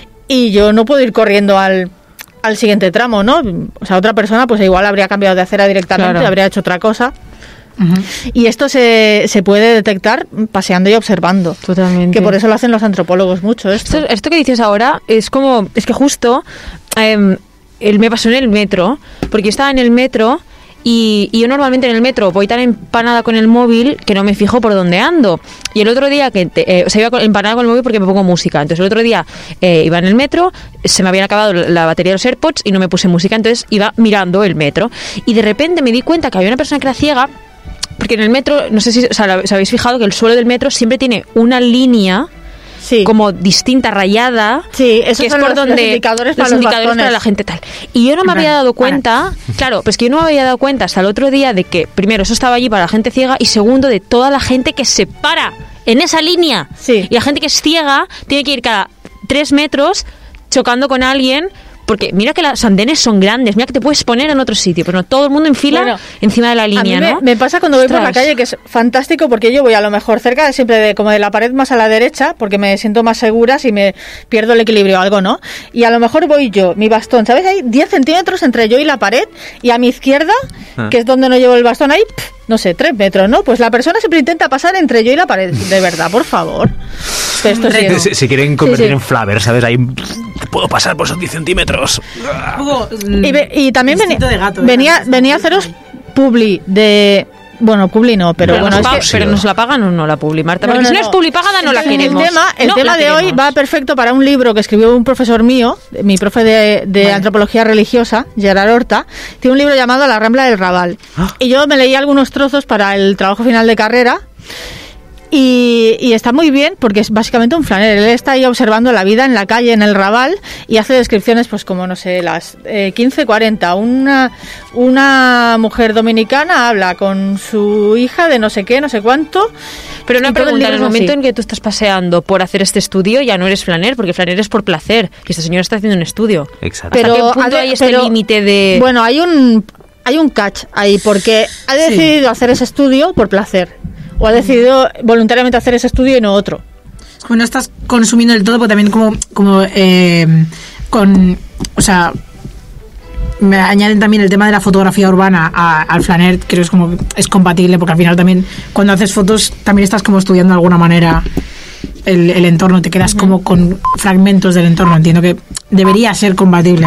Y yo no puedo ir corriendo al... al siguiente tramo, ¿no? O sea, otra persona pues igual habría cambiado de acera directamente, claro. habría hecho otra cosa. Uh-huh. Y esto se, se puede detectar paseando y observando. Totalmente. Que por eso lo hacen los antropólogos mucho. Esto, esto, esto que dices ahora es como... Es que justo eh, él me pasó en el metro, porque yo estaba en el metro... Y, y yo normalmente en el metro voy tan empanada con el móvil que no me fijo por dónde ando. Y el otro día, que te, eh, o sea, iba empanada con el móvil porque me pongo música. Entonces el otro día eh, iba en el metro, se me habían acabado la batería de los AirPods y no me puse música. Entonces iba mirando el metro. Y de repente me di cuenta que había una persona que era ciega, porque en el metro, no sé si o sea, os habéis fijado que el suelo del metro siempre tiene una línea... Sí. Como distinta, rayada, sí, esos que son es por los, donde los indicadores, para, los los indicadores para la gente tal. Y yo no me había dado cuenta, claro, pues que yo no me había dado cuenta hasta el otro día de que, primero, eso estaba allí para la gente ciega y segundo, de toda la gente que se para en esa línea. Sí. Y la gente que es ciega tiene que ir cada tres metros chocando con alguien. Porque mira que los andenes son grandes, mira que te puedes poner en otro sitio, pero no todo el mundo en fila bueno, encima de la línea, a mí me, ¿no? Me pasa cuando Ostras. voy por la calle, que es fantástico, porque yo voy a lo mejor cerca de siempre de como de la pared más a la derecha, porque me siento más segura si me pierdo el equilibrio o algo, ¿no? Y a lo mejor voy yo, mi bastón, ¿sabes? Hay diez centímetros entre yo y la pared, y a mi izquierda, ah. que es donde no llevo el bastón, ahí, pff, no sé, tres metros, ¿no? Pues la persona siempre intenta pasar entre yo y la pared, de verdad, por favor. Esto es se, se quieren convertir sí, sí. en Flaver, ¿sabes? Ahí puedo pasar por esos diez centímetros. Y, ve, y también venía, gato, venía, venía a haceros publi de Bueno, Publi no, pero, Pero, bueno, nos es pa- que... pero nos la pagan o no la Publi, Marta. No, Porque no, si no no. es Publi pagada, no la El queremos. tema, el No tema la de hoy queremos. va perfecto para un libro que escribió un profesor mío, mi profe de, de Vale. antropología religiosa, Gerard Horta. Tiene un libro llamado La Rambla del Raval. Ah. Y yo me leí algunos trozos para el trabajo final de carrera. Y, y está muy bien porque es básicamente un flaner. Él está ahí observando la vida en la calle, en el Raval, y hace descripciones, pues como, no sé, las eh, quince cuarenta. Una, una mujer dominicana habla con su hija de no sé qué, no sé cuánto. Pero una Y todo el pregunta, en libro el es momento así. en que tú estás paseando por hacer este estudio, ya no eres flaner, porque flaner es por placer. Y este señor está haciendo un estudio. Exacto. ¿Hasta qué punto ha de- hay este pero- límite de...? Bueno, hay un hay un catch ahí porque ha decidido hacer ese estudio por placer o ha decidido voluntariamente hacer ese estudio y no otro. Es como no estás consumiendo del todo, pero también como, como eh, con, o sea, me añaden también el tema de la fotografía urbana a- al flaner, creo que es como, es compatible, porque al final también cuando haces fotos también estás como estudiando de alguna manera el, el entorno, te quedas como con fragmentos del entorno, entiendo que debería ser compatible.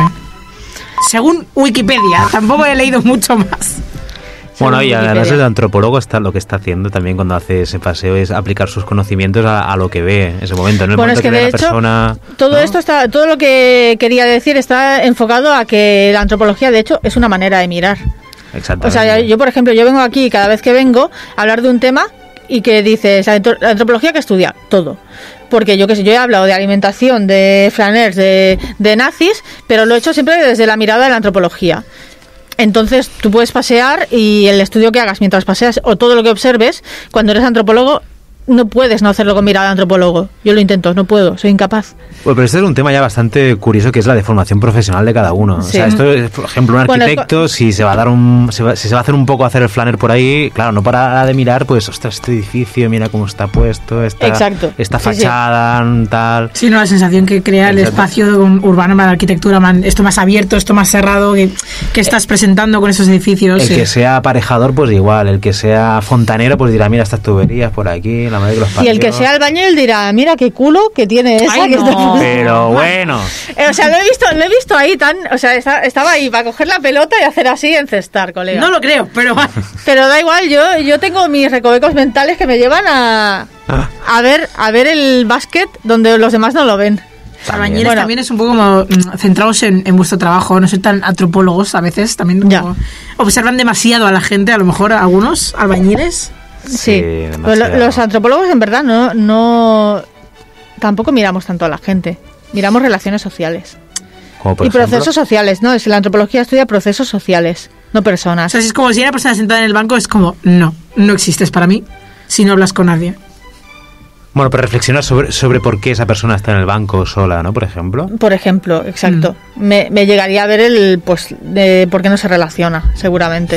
Según Wikipedia, tampoco he leído mucho más. Bueno, Según y además Wikipedia. el antropólogo está lo que está haciendo también cuando hace ese paseo es aplicar sus conocimientos a, a lo que ve en ese momento. En el Bueno, momento es que ve de a la hecho persona, todo ¿no? esto está, todo lo que quería decir está enfocado a que la antropología, de hecho, es una manera de mirar. O Exactamente. sea, yo, por ejemplo, yo vengo aquí cada vez que vengo a hablar de un tema y que dices, la antro- la antropología que estudia todo. Porque yo que sé, yo he hablado de alimentación, de flaners, de, de nazis, pero lo he hecho siempre desde la mirada de la antropología. Entonces tú puedes pasear y el estudio que hagas mientras paseas o todo lo que observes, cuando eres antropólogo, no puedes no hacerlo con mirada de antropólogo. Yo lo intento, no puedo, soy incapaz. Bueno, pero este es un tema ya bastante curioso que es la deformación profesional de cada uno. Sí. O sea, esto es, por ejemplo, un Bueno, arquitecto, si se va a dar un, se va- si se va a hacer un poco hacer el flaner por ahí, claro, no para de mirar, pues, ostras, este edificio, mira cómo está puesto, esta, Exacto. esta Sí, sí. fachada, tal. Sí, no, la sensación que crea el Exacto. espacio un- urbano para la arquitectura, man, esto más abierto, esto más cerrado, que, que estás presentando con esos edificios. El sí. que sea aparejador, pues igual. El que sea fontanero, pues dirá, mira estas tuberías por aquí, la madre que los Y el que parió. sea albañil dirá, mira qué culo que tiene esa. Ay, que no. está- Pero bueno. Eh, O sea, lo he visto, lo he visto ahí tan, o sea, esta- estaba ahí para coger la pelota y hacer así y encestar, colega. No lo creo, pero Pero da igual, yo, yo tengo mis recovecos mentales que me llevan a, a ver, a ver el básquet donde los demás no lo ven. albañiles Bueno. también es un poco como mm, centrados en, en vuestro trabajo, no ser tan antropólogos a veces, también como Ya. observan demasiado a la gente, a lo mejor algunos albañiles. Sí. Sí, Pero lo- demasiado. los antropólogos en verdad no, no, tampoco miramos tanto a la gente, miramos relaciones sociales Como por y ejemplo, procesos sociales, ¿no? Es la antropología estudia procesos sociales, no O personas. sea, si es como si hay una persona sentada en el banco, es como, no, no existes para mí si no hablas con nadie. Bueno, pero reflexionar sobre, sobre por qué esa persona está en el banco sola, ¿no? Por ejemplo. Por ejemplo, exacto. Mm. Me, me llegaría a ver el, pues, de por qué no se relaciona, seguramente.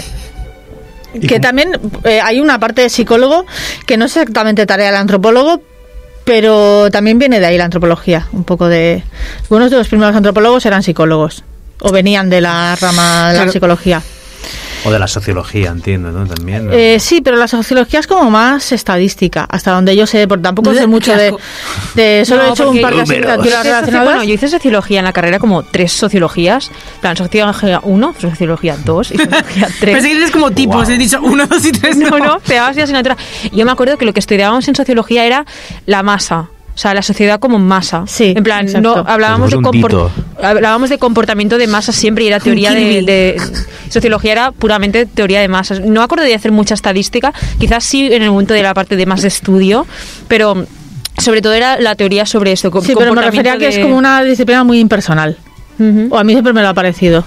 ¿Y Que cómo? también eh, hay una parte de psicólogo que no es exactamente tarea del antropólogo, pero también viene de ahí la antropología, un poco de... Algunos de los primeros antropólogos eran psicólogos, o venían de la rama de la Claro. psicología. O de la sociología, entiendo, ¿no? También. ¿no? Eh, sí, pero la sociología es como más estadística, hasta donde yo sé, porque tampoco sé Qué mucho de, asco. de... Solo No, he hecho un porque- par de Números. asignaturas Yo hice soci- relacionadas. Bueno, yo hice sociología en la carrera, como tres sociologías. En plan, sociología uno, sociología dos y sociología tres. Pensé que dices como tipos, Wow. he dicho uno, dos y tres. No, no, pegaba así la asignatura. Y yo me acuerdo que lo que estudiábamos en sociología era la masa. O sea, la sociedad como masa. Sí, En plan, exacto. no hablábamos de, Como si fuese un comport- hablábamos de comportamiento de masa siempre y era teoría Kill de, Bill. de- Sociología era puramente teoría de masas. No me acuerdo de hacer mucha estadística. Quizás sí en el momento de la parte de más de estudio, pero sobre todo era la teoría sobre esto. co- Sí, pero me comportamiento refería a que es de- como una disciplina muy impersonal. Ujú. O a mí siempre me lo ha parecido.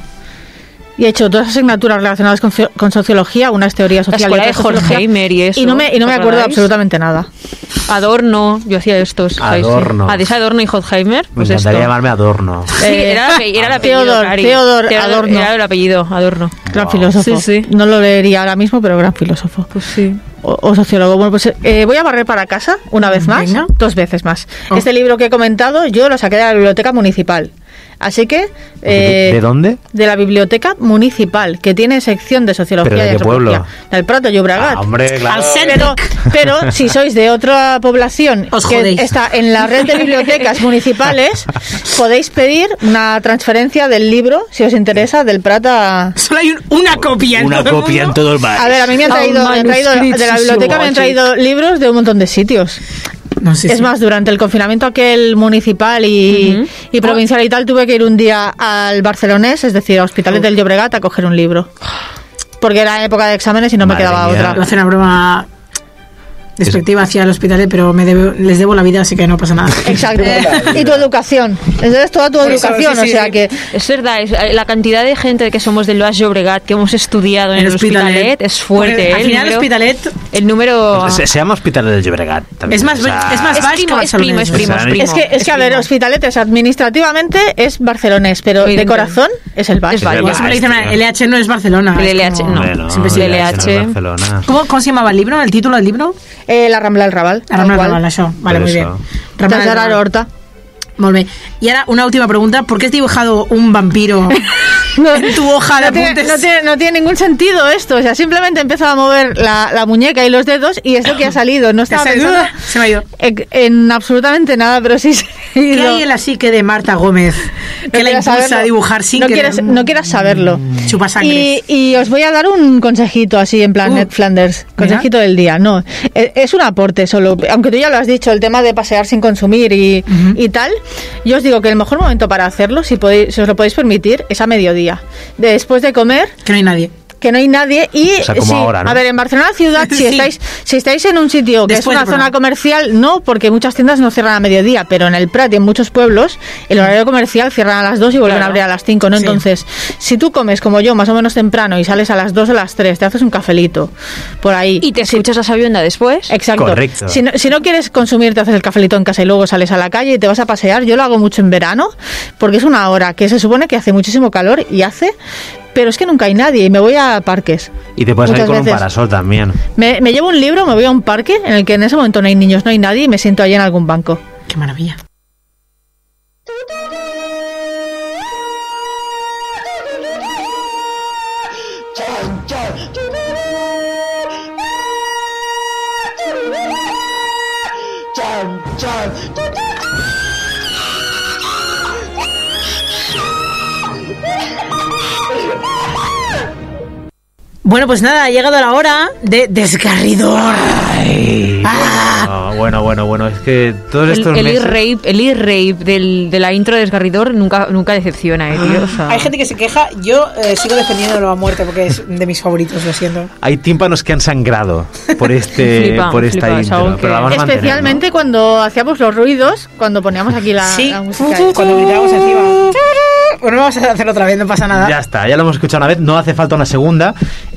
Y he hecho dos asignaturas relacionadas con, cio- con sociología, una es teoría La social y escuela otra de es sociología. Horkheimer y eso. Y no me, y no me ¿os acuerdo acordáis? absolutamente nada. Adorno, yo hacía estos. ¿sabéis? Adorno. Ah, de ese Adorno y Horkheimer. Me Pues encantaría esto. llamarme Adorno. Sí, era, el ape- era el apellido. Theodor, Cari. Theodor Era- Adorno. Era el apellido, Adorno. Gran Wow. filósofo. Sí, sí. No lo leería ahora mismo, pero gran filósofo. Pues sí. O, o sociólogo. Bueno, pues eh, voy a barrer para casa una vez más. Venga. Dos veces más. Oh. Este libro que he comentado yo lo saqué de la biblioteca municipal. Así que... ¿De, Eh, ¿De dónde? De la Biblioteca Municipal, que tiene sección de Sociología ¿Pero de y qué Antropología. pueblo? Del Prat de Llobregat. Ah, hombre, claro. Pero, pero si sois de otra población Os que jodéis. está en la red de bibliotecas municipales, podéis pedir una transferencia del libro, si os interesa, del Prat a... Solo hay un- una copia. en Una todo el copia en mundo. todo el bar. A ver, a mí me han A un traído, me han traído manuscrito de la biblioteca me han traído libros de un montón de sitios. No, sí, Es sí. más, durante el confinamiento aquel municipal y, Ujú. y provincial y tal, tuve que ir un día al Barcelonés, es decir, a Hospitalet del Llobregat, a coger un libro. Porque era época de exámenes y no Madre me quedaba mía. Iba a otra. hacer una broma despectiva hacia el hospital, pero me debo- les debo la vida, así que no pasa nada. Exacto. Y tu educación. Entonces, toda tu Por eso, educación, sí, sí, o sea sí. que... Es verdad, es- la cantidad de gente que somos del Baix Llobregat que hemos estudiado en el, El Hospitalet. Hospitalet es fuerte. Porque ¿eh? al El final, el número- Hospitalet El número... Se, se llama Hospital del Llobregat también. es más, o sea, es más Es baix primo, que es primo, barcelonés. es primo, es O sea, primo. Es que, es que a ver, primo. Hospitalet es administrativamente es barcelonés, pero de Evidente. corazón es el Baix. Es Baix. Igual siempre le dicen, tío. L H no es Barcelona. El es L H, como- no. Bueno, siempre sí. el L L H. H. Barcelona. ¿Cómo, ¿Cómo se llamaba el libro? ¿El título del libro? Eh, la Rambla del Raval. La Rambla tal del cual. Raval, això. Vale, Por muy eso. bien. Rambla del Tras Raval. Horta. Molt bé. Y ahora una última pregunta. ¿Por qué has dibujado un vampiro en tu hoja de no, tiene, apuntes? no, tiene, no tiene ningún sentido esto. O sea, simplemente he empezado a mover la, la muñeca y los dedos y es lo que ha salido. No ¿Te estaba has ido? pensando Se me ha ido. en, en absolutamente nada, pero sí se ha ¿Qué ido. hay en la psique de Marta Gómez que No la quieras impulsa saberlo. a dibujar sin no querer? quieras, no quieras saberlo. Chupa sangre. Y, y os voy a dar un consejito así en plan Uh, Ned Flanders. Consejito del día. No, e- es un aporte solo. Aunque tú ya lo has dicho, el tema de pasear sin consumir y, Ujú. y tal. Yo os digo que el mejor momento para hacerlo, si, podéis, si os lo podéis permitir, es a mediodía. Después de comer, Que no hay nadie. que no hay nadie y O sea, como sí, ahora, ¿no? a ver, en Barcelona ciudad si Sí. estáis si estáis en un sitio que Después es del una zona programa. comercial, no, porque muchas tiendas no cierran a mediodía, pero en el Prat y en muchos pueblos el horario comercial cierran a las dos y vuelven Claro. a abrir a las cinco, ¿no? Sí. Entonces, si tú comes como yo más o menos temprano y sales a las dos o las tres, te haces un cafelito por ahí. Y te Si- escuchas a Sabionda después. Exacto. Correcto. Si no, si no quieres consumir, te haces el cafelito en casa y luego sales a la calle y te vas a pasear. Yo lo hago mucho en verano, porque es una hora que se supone que hace muchísimo calor y hace, pero es que nunca hay nadie y me voy a parques. Y te puedes salir Muchas con veces. un parasol también. Me, me llevo un libro, me voy a un parque en el que en ese momento no hay niños, no hay nadie y me siento allí en algún banco. Qué maravilla. Bueno, pues nada, ha llegado la hora de Desgarridor. Ay, Ah. bueno, bueno, bueno, es que todos El, estos el meses... e-rape, el e-rape del, de la intro de Desgarridor nunca, nunca decepciona, eh, tío. O sea, Hay gente que se queja, yo eh, sigo defendiéndolo a muerte porque es de mis favoritos, lo siento. Hay tímpanos que han sangrado por este Flipa, por esta flipa, es algo intro, que- pero la vamos a mantener, Especialmente ¿no? cuando hacíamos los ruidos, cuando poníamos aquí la, Sí, la música. cuando gritábamos encima. Bueno, vamos a hacerlo otra vez, no pasa nada. Ya está, ya lo hemos escuchado una vez, no hace falta una segunda.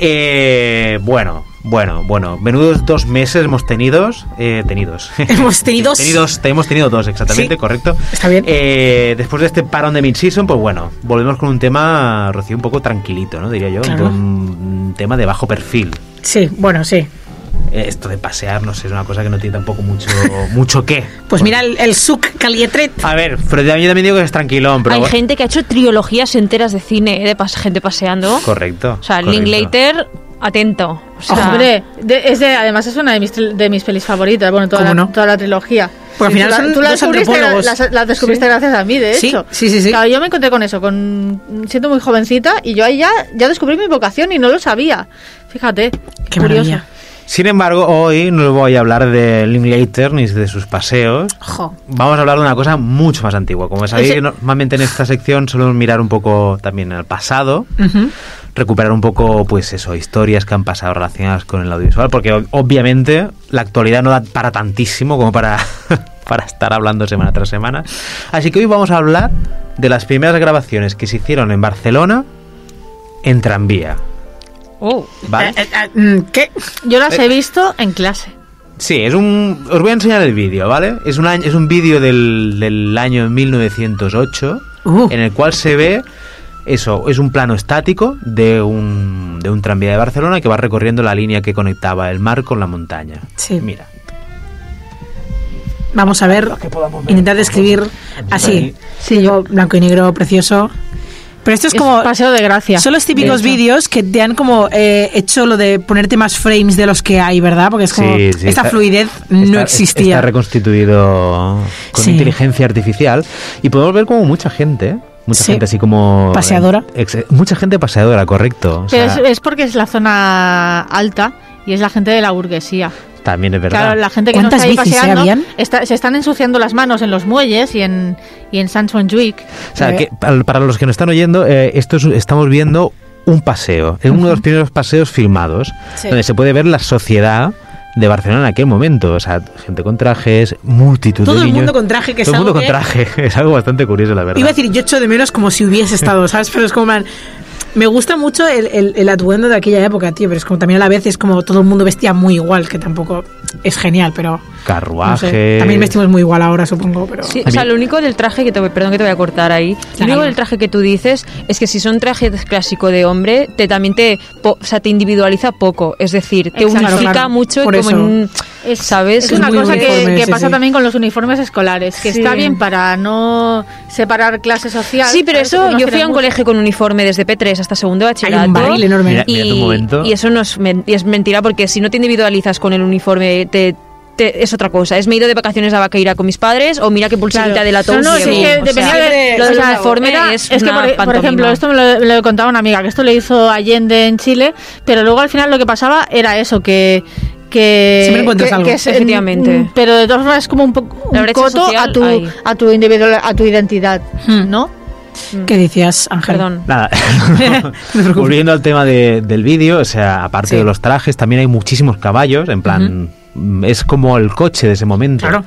Eh, bueno, bueno, bueno, menudos dos meses hemos tenido, eh, tenidos. Hemos tenido- tenidos, hemos tenido dos, exactamente, Sí, correcto. está bien. Eh, después de este parón de mid-season, pues bueno, volvemos con un tema, Rocío, un poco tranquilito, ¿no? Diría yo, Claro. un, un tema de bajo perfil. Sí, bueno, sí. Eh, Esto de pasear, no sé, es una cosa que no tiene tampoco mucho, mucho qué. Pues mira el, el Suc Calietret. A ver, pero yo también digo que es tranquilón, pero hay bueno. gente que ha hecho trilogías enteras de cine, eh, de pas- gente paseando. Correcto. O sea, correcto. Linklater, atento. O sea, Hombre, de- es de- además es una de mis, tri- de mis pelis favoritas, bueno, toda, ¿Cómo la, no? toda la trilogía. Porque al final tú la- son tú la dos descubriste, antropólogos. la, la descubriste Sí. gracias a mí, de Sí, hecho. sí, sí, sí. Claro, yo me encontré con eso, con siendo muy jovencita, y yo ahí ya, ya descubrí mi vocación y no lo sabía. Fíjate, Qué curioso. maravilla. Sin embargo, hoy no voy a hablar de Linklater ni de sus paseos. Jo. Vamos a hablar de una cosa mucho más antigua. Como sabéis, Ese- normalmente en esta sección solemos mirar un poco también al pasado, Ujú. recuperar un poco, pues eso, historias que han pasado relacionadas con el audiovisual, porque o- obviamente la actualidad no da para tantísimo como para, para estar hablando semana tras semana. Así que hoy vamos a hablar de las primeras grabaciones que se hicieron en Barcelona en tranvía. oh. ¿Vale? Eh, eh, eh, mm, ¿Qué? Yo las he visto en clase. Sí, es un. Os voy a enseñar el vídeo, ¿vale? Es un año, es un vídeo del, del año mil novecientos ocho Uh. en el cual se ve eso, es un plano estático de un de un tranvía de Barcelona que va recorriendo la línea que conectaba el mar con la montaña. Sí. Mira. vamos a ver, intentar describir así, sí, yo blanco y negro precioso. Pero esto es, Es como paseo de gracia. son los típicos De hecho. vídeos que te han como eh, hecho lo de ponerte más frames de los que hay, ¿verdad? Porque es como Sí, sí, esta está- fluidez no está, existía. Está reconstituido con Sí. inteligencia artificial y podemos ver como mucha gente, ¿eh? Mucha Sí. gente así como... Paseadora. ex- mucha gente paseadora, correcto. O Pero sea, es, es porque es la zona alta y es la gente de la burguesía. también es verdad. Claro, la gente que no ¿Cuántas está ahí bicis, eh, paseando habían? está- se están ensuciando las manos en los muelles y en, y en San Montjuïc. O sea, Eh. que para, para los que nos están oyendo, eh, esto es- estamos viendo un paseo, es uno de los primeros paseos filmados, Sí. donde se puede ver la sociedad de Barcelona en aquel momento. O sea, gente con trajes, multitud Todo de el niños. mundo con traje, que es Todo el mundo algo con que- traje, es algo bastante curioso, la verdad. Iba a decir, yo echo de menos como si hubiese estado, ¿sabes? Pero es como, man, me gusta mucho el, el, el atuendo de aquella época, tío, pero es como también a la vez es como todo el mundo vestía muy igual, que tampoco es genial, pero... No Carruajes. sé, también vestimos muy igual ahora, supongo, pero... Sí, o sea, lo único del traje que te voy, perdón que te voy a cortar ahí. Lo único del traje que tú dices es que si son trajes clásico de hombre, te también te, po- o sea, te individualiza poco, es decir, te Exacto, unifica claro. mucho Por como eso. en un, Es, ¿sabes? es una muy cosa que, uniforme, que sí, pasa sí. también con los uniformes escolares, que Sí. está bien para no separar clase social. Sí, pero ¿sabes? eso, Unos yo fui a tienen un mucho- colegio con uniforme desde P tres hasta segundo de Hay bachillerato. un barril enorme. Mira, mira tu y, momento. y eso no es, men- y es mentira, porque si no te individualizas con el uniforme, te, te- es otra cosa. Es me he ido de vacaciones a Vaqueira con mis padres, o mira qué pulserita Claro. de la No, no, llevo. sí, que O dependía sea, de- lo del o sea, uniforme era- es, es que, una por, por pantomima. ejemplo, esto me lo, me lo contaba una amiga, que esto le hizo Allende en Chile, pero luego al final lo que pasaba era eso, que... que Siempre encuentras que- algo. que es, Efectivamente. mm, pero de todas formas es como un poco La un brecha coto social a tu hay. a tu individual, a tu identidad, Hmm. ¿no? ¿Qué decías, Ángel? Perdón. Nada, No te preocupes. volviendo al tema de- del vídeo, o sea, aparte Sí. de los trajes, también hay muchísimos caballos, en plan, mm, es como el coche de ese momento. Claro.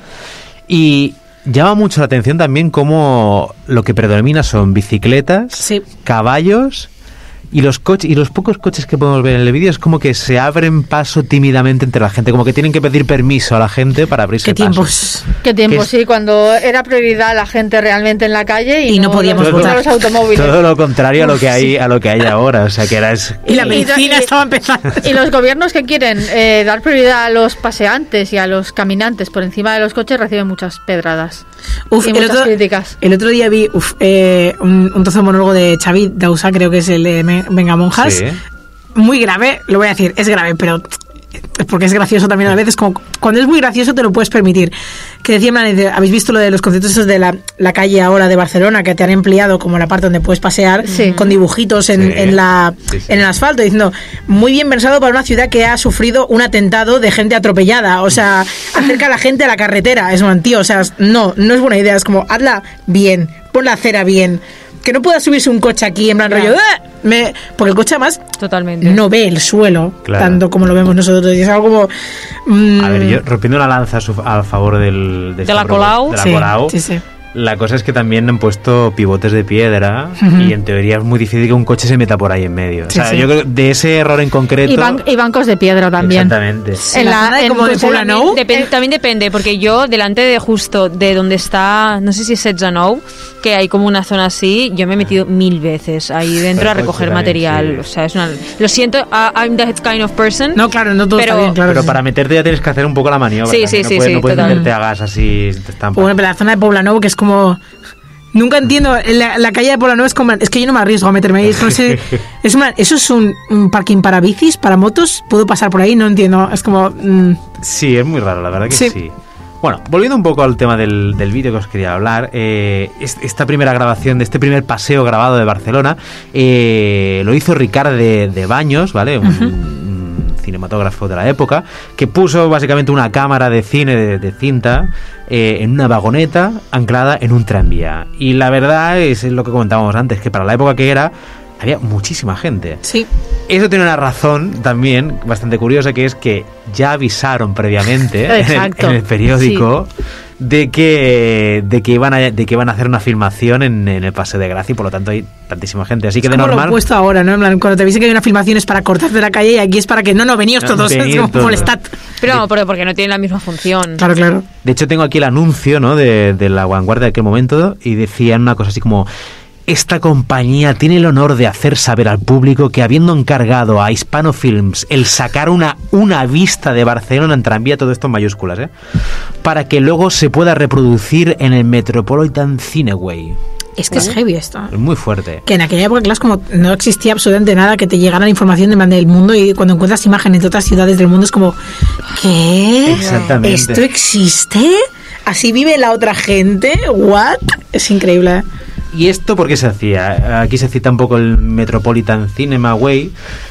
Y llama mucho la atención también cómo lo que predomina son bicicletas, Sí. caballos y los coches, y los pocos coches que podemos ver en el vídeo es como que se abren paso tímidamente entre la gente, como que tienen que pedir permiso a la gente para abrirse ¿Qué paso. tiempos? Qué tiempo, Que es- sí, cuando era prioridad la gente realmente en la calle y, Y no podíamos los, votar. los automóviles. Todo lo contrario a lo que hay a lo que hay ahora, o sea que era es Y la Y- medicina y- estaba empezando. Y los gobiernos que quieren eh, dar prioridad a los paseantes y a los caminantes por encima de los coches reciben muchas pedradas Uf, y el muchas otro, críticas. el otro día vi uf, eh, un, un trozo de monólogo de Xavi Dausa, creo que es el de Me- Venga Monjas. Sí. Muy grave, lo voy a decir, es grave, pero es porque es gracioso también a la vez. Es como cuando es muy gracioso te lo puedes permitir. Que decía, en plan, de- ¿habéis visto lo de los conceptos esos de la, la calle ahora de Barcelona que te han empleado como la parte donde puedes pasear Sí. con dibujitos en, Sí. en la Sí, sí. en el asfalto diciendo muy bien pensado para una ciudad que ha sufrido un atentado de gente atropellada? O sea, acerca a la gente a la carretera. Es un tío, o sea, no, no es buena idea. Es como hazla bien, pon la acera bien. Que no pueda subirse un coche aquí en plan Ya. rollo. "Ah", me, porque el coche además Totalmente. no ve el suelo Claro. tanto como lo vemos nosotros, y es algo como mm, A ver, yo rompiendo una lanza a, su- a favor del, De esta la promo- Colau. de la sí, Colau. sí, sí. La cosa es que también han puesto pivotes de piedra Ujú. y en teoría es muy difícil que un coche se meta por ahí en medio. Sí, o sea, sí. yo creo que de ese error en concreto... Y, ban- y bancos de piedra también. Exactamente. En la zona de como de pues, Poblenou, Depen- también depende, porque yo delante de justo de donde está, no sé si es Setzanou, que hay como una zona así, yo me he metido mil veces ahí dentro Pero a recoger coche también, material. sí. O sea, es una... Lo siento, uh, I'm that kind of person. No, claro, no todo Pero- está bien, claro. Pero sí. para meterte ya tienes que hacer un poco la maniobra. Sí, también, sí, no sí, puedes, sí, no puedes total. meterte a gas así, te estampa. Bueno, pero la zona de Poblenou, que es como... Nunca entiendo, la, la calle de Poblenou es como... Es que yo no me arriesgo a meterme ahí. Es como ese- es una, ¿eso es un, un parking para bicis, para motos? ¿Puedo pasar por ahí? No entiendo. Es como... mm, Sí, es muy raro, la verdad que sí. Sí. Bueno, volviendo un poco al tema del, del vídeo que os quería hablar, eh, es- esta primera grabación de este primer paseo grabado de Barcelona eh, lo hizo Ricard de, de Baños, ¿vale? Un, un cinematógrafo de la época, que puso básicamente una cámara de cine de, de cinta eh, en una vagoneta anclada en un tranvía. Y la verdad es lo que comentábamos antes, que para la época que era, había muchísima gente. sí. Eso tiene una razón también bastante curiosa, que es que ya avisaron previamente en el, Exacto. en el periódico de que de que iban a de que iban a hacer una filmación en, en el Paseo de Gracia, y por lo tanto hay tantísima gente, así que Es de como lo normal opuesto ahora, ¿no? En plan, cuando te dicen que hay una filmación es para cortarte la calle y aquí es para que... No, no, veníos No, todos. venid es como todos. molestad. Pero no, pero porque no tienen la misma función. Claro, claro. de hecho tengo aquí el anuncio, ¿no? de, de La Vanguardia de aquel momento, y decían una cosa así como: esta compañía tiene el honor de hacer saber al público que, habiendo encargado a Hispano Films el sacar una, una vista de Barcelona en tranvía, todo esto en mayúsculas, ¿eh? para que luego se pueda reproducir en el Metropolitan Cineway. Es que es heavy esto. Es muy fuerte. Que en aquella época, claro, como no existía absolutamente nada que te llegara la información de del mundo, y cuando encuentras imágenes de otras ciudades del mundo es como, ¿qué? Exactamente. ¿Esto existe? ¿Así vive la otra gente? ¿What? Es increíble. ¿Y esto por qué se hacía? Aquí se cita un poco el Metropolitan Cinema Way.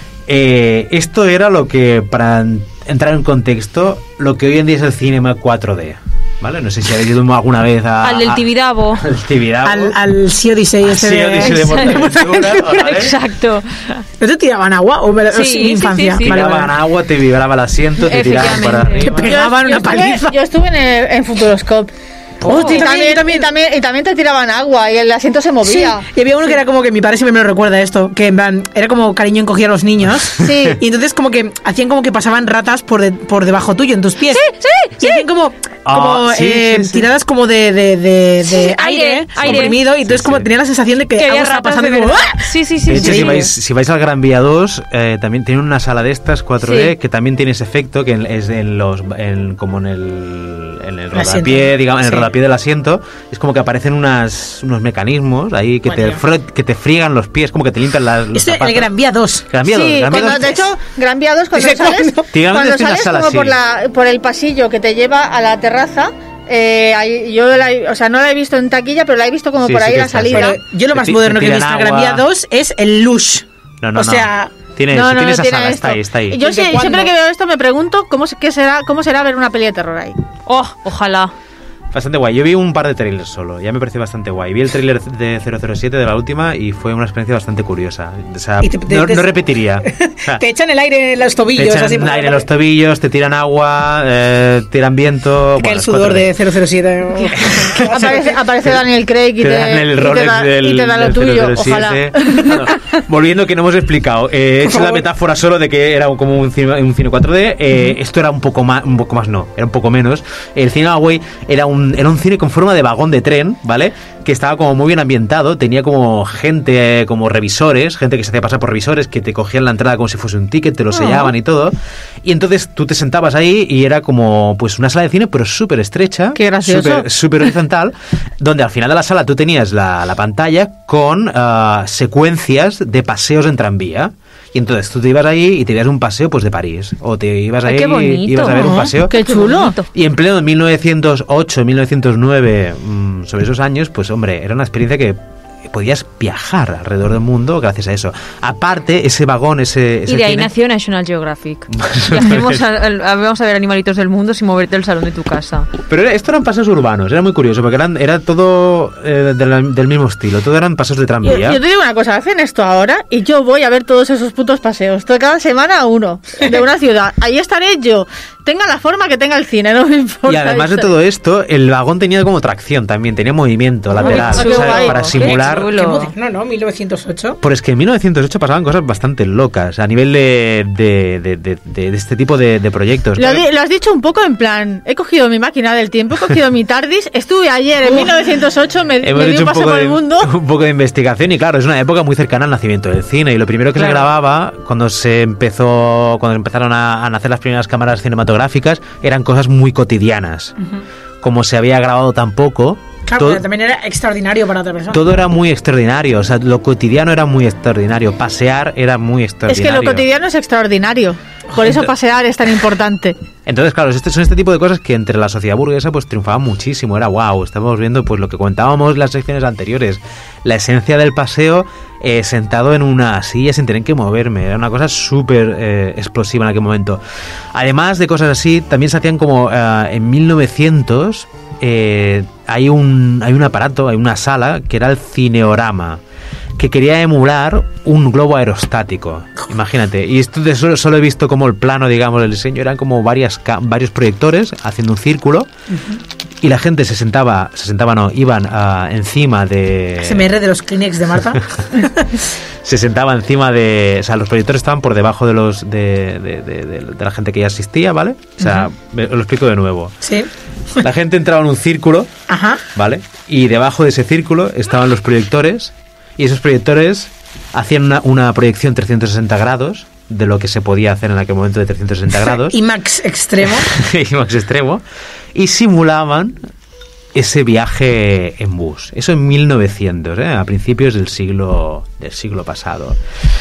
Eh, esto era lo que, para entrar en contexto, lo que hoy en día es el cinema cuatro D. ¿Vale? No sé si habéis ido alguna vez a... Al del Tibidabo. Al Tibidabo. Al, al Sea Odyssey ese Sea Odyssey de Portaventura, ¿vale? Exacto. ¿No te tiraban agua? ¿O me, Sí, es mi sí, infancia? sí, sí. Te Vale, tiraban vale. agua, te vibraba el asiento, te tiraban para Efectivamente. arriba. Te pegaban Yo una estuve- paliza. Yo estuve en, el- en Futuroscope. Oh, y, sí, también, también, y, también, y también te tiraban agua y el asiento se Sí, movía. y había uno que era como que mi padre siempre me lo recuerda esto, que en plan, era como cariño encogía a los niños. Sí. Y entonces como que hacían como que pasaban ratas por, de- por debajo tuyo, en tus pies. Sí, sí, Y sí. hacían como, Ah, como sí, eh, sí, sí. tiradas como de, de, de, de Sí, aire, aire, aire. comprimido, y entonces Sí, como sí. tenía la sensación de que, Que algo había estaba ratas pasando de y como, verdad. ¡ah! Sí, sí, De sí. hecho, si Increíble. vais, si vais al Gran Vía dos, eh, también tiene una sala de estas cuatro D Sí. que también tiene ese efecto, que en- es en los en- como en el, en el El asiento. rodapié, digamos, en el Sí. rodapié del asiento, es como que aparecen unas, unos mecanismos ahí que te, Vaya. fro- que te friegan los pies, como que te limpian las, los Este, el zapatos. Gran Vía dos. Gran Vía dos, Sí, Gran Vía cuando, dos. de hecho, Gran Vía dos, cuando Ese sales, cuando- Típicamente cuando está en la sales sala, como sí. por, la, por el pasillo que te lleva a la terraza, eh, ahí- yo la, he- o sea, no la he visto en taquilla, pero la he visto como Sí, por sí ahí que la está, salida. Pero yo lo Te más ti- moderno te que he tiran visto en Gran Vía agua. dos es el Lush. No, no, o no. sea, Tiene, No, eso, no, tiene no esa tiene sala, esto. está ahí, está ahí. Yo ¿Desde sí, cuándo? siempre que veo esto me pregunto cómo, se- qué será, cómo será ver una peli de terror ahí. Oh, ojalá. Bastante guay. Yo vi un par de trailers solo, ya me pareció bastante guay. Vi el trailer de cero cero siete de la última y fue una experiencia bastante curiosa. O sea, Y te- te- no, te- no repetiría. O sea, te echan el aire en los te tobillos. echan así, aire en los tobillos, te tiran agua, eh, tiran viento. Te cae bueno, el es sudor cuatro D. de cero cero siete. Aparece, aparece Daniel Craig y te te, dan el y te Rolex da, del, y te da lo del tuyo, cero cero siete. ojalá. Claro, volviendo que no hemos explicado, eh, he hecho la metáfora solo de que era como un cine, un cine cuatro D. eh, Esto era un poco más, un poco más no, era un poco menos. El Cinema Way era un, era un cine con forma de vagón de tren, ¿vale? Que estaba como muy bien ambientado, tenía como gente, eh, como revisores, gente que se hacía pasar por revisores, que te cogían la entrada como si fuese un ticket, te lo sellaban y todo. Y entonces tú te sentabas ahí y era como pues una sala de cine, pero súper estrecha. Qué gracioso. súper- Súper horizontal, donde al final de la sala tú tenías la, la pantalla con ah, secuencias de paseos en tranvía. Y entonces tú te ibas ahí y te ibas un paseo pues de París. O te ibas Ay, ahí qué y bonito, ibas a ver un ¿no? paseo. Qué chulo. bonito. Y en pleno mil novecientos ocho, mil novecientos nueve, mmm, sobre esos años, pues hombre, era una experiencia que podías viajar alrededor del mundo gracias a eso. Aparte, ese vagón, ese... ese Y de ahí cine- nació National Geographic. Y hacemos a, a- vamos a ver animalitos del mundo sin moverte del salón de tu casa. Pero era- esto eran paseos urbanos, era muy curioso, porque eran, era todo eh, de la- del mismo estilo, todo eran paseos de Yo, tranvía. yo te digo una cosa, hacen esto ahora y yo voy a ver todos esos putos paseos. Todo- Cada semana uno de una ciudad. Ahí estaré yo. Tenga la forma que tenga el cine, no me importa. Y además de esto. todo esto, el vagón tenía como tracción también, tenía movimiento lateral, qué ¿sabes? guay. Para Qué simular... chulo. Qué moderno, ¿no? mil novecientos ocho. Pero es que en mil novecientos ocho pasaban cosas bastante locas a nivel de, de, de, de- de- de este tipo de, de proyectos. Lo, di- lo has dicho un poco en plan, he cogido mi máquina del tiempo, he cogido mi TARDIS, estuve ayer en mil novecientos ocho, me, Hemos me di hecho un un paseo poco, por de, el mundo. un poco de investigación y claro, es una época muy cercana al nacimiento del cine y lo primero que Claro. se grababa cuando se empezó, cuando empezaron a, a nacer las primeras cámaras cinematográficas eran cosas muy cotidianas. Como se había grabado tan poco, Claro, todo, pero también era extraordinario para otra persona. todo era muy extraordinario, o sea, lo cotidiano era muy extraordinario, pasear era muy Es que extraordinario. lo cotidiano es extraordinario. Por eso pasear es tan importante. Entonces, claro, este, son este tipo de cosas que entre la sociedad burguesa pues triunfaban muchísimo. Era wow, estamos viendo pues lo que comentábamos en las secciones anteriores. La esencia del paseo eh, sentado en una silla sin tener que moverme. Era una cosa súper eh, explosiva en aquel momento. Además de cosas así, también se hacían como eh, en mil novecientos eh, hay, un, hay un aparato, hay una sala que era el Cineorama, que quería emular un globo aerostático. Imagínate. Y esto de solo, solo he visto como el plano, digamos, el diseño. Eran como varias ca- varios proyectores haciendo un círculo. Y la gente se sentaba, se sentaba no, iban ah, encima de... S M R de los Kleenex de Marta. se sentaba encima de... O sea, los proyectores estaban por debajo de los de, de, de- de- de la gente que ya asistía, ¿vale? O sea, me- os lo explico de nuevo. Sí. La gente entraba en un círculo, Ajá. ¿vale? Y debajo de ese círculo estaban los proyectores Y esos proyectores hacían una, una proyección trescientos sesenta grados de lo que se podía hacer en aquel momento de trescientos sesenta grados. IMAX extremo. IMAX extremo. Y simulaban ese viaje en bus. Eso en mil novecientos, ¿eh? A principios del siglo, del siglo pasado.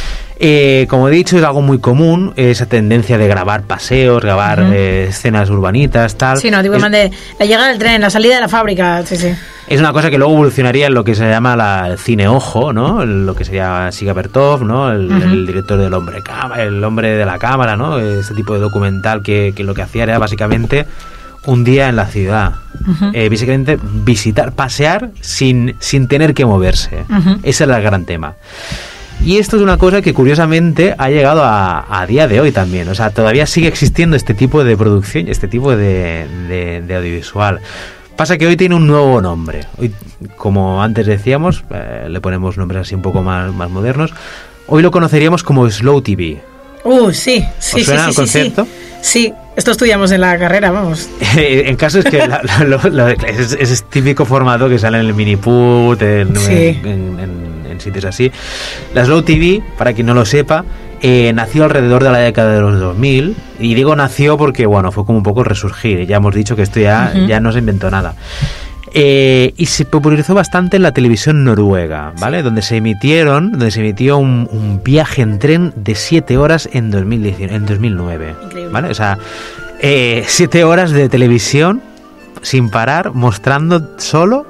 Eh, como he dicho, es algo muy común, esa tendencia de grabar paseos, grabar uh-huh. eh, escenas urbanitas, tal. Sí, no, tipo, es, de la llegada del tren, la salida de la fábrica, sí, sí. Es una cosa que luego evolucionaría en lo que se llama la, el cine ojo, ¿no? Lo que sería Siga Bertov, ¿no? El, uh-huh. el director del hombre cámara, el hombre de la cámara, ¿no? Ese tipo de documental que, que lo que hacía era básicamente un día en la ciudad. Uh-huh. Eh, básicamente visitar, pasear sin, sin tener que moverse. Uh-huh. Ese era el gran tema. Y esto es una cosa que curiosamente ha llegado a, a día de hoy también. O sea, todavía sigue existiendo este tipo de producción, este tipo de, de, de audiovisual. Pasa que hoy tiene un nuevo nombre. Hoy, como antes decíamos, eh, le ponemos nombres así un poco más, más modernos. Hoy lo conoceríamos como Slow T V. Uh, sí, sí, ¿Os suena sí, el sí, concepto? Sí, sí, esto estudiamos en la carrera, vamos. En caso es que la, la, lo, lo, es, es ese típico formato que sale en el Miniput, en, sí. en, en, en, en sitios así. La Slow T V, para quien no lo sepa, eh, nació alrededor de la década de los dos mil. Y digo nació porque, bueno, fue como un poco el resurgir. Ya hemos dicho que esto ya, uh-huh. ya no se inventó nada. Eh, y se popularizó bastante en la televisión noruega, ¿vale? Sí. Donde se emitieron, donde se emitió un, un viaje en tren de siete horas en dos mil diecinueve, en dos mil nueve. Increíble. ¿Vale? O sea, eh, siete horas de televisión sin parar, mostrando solo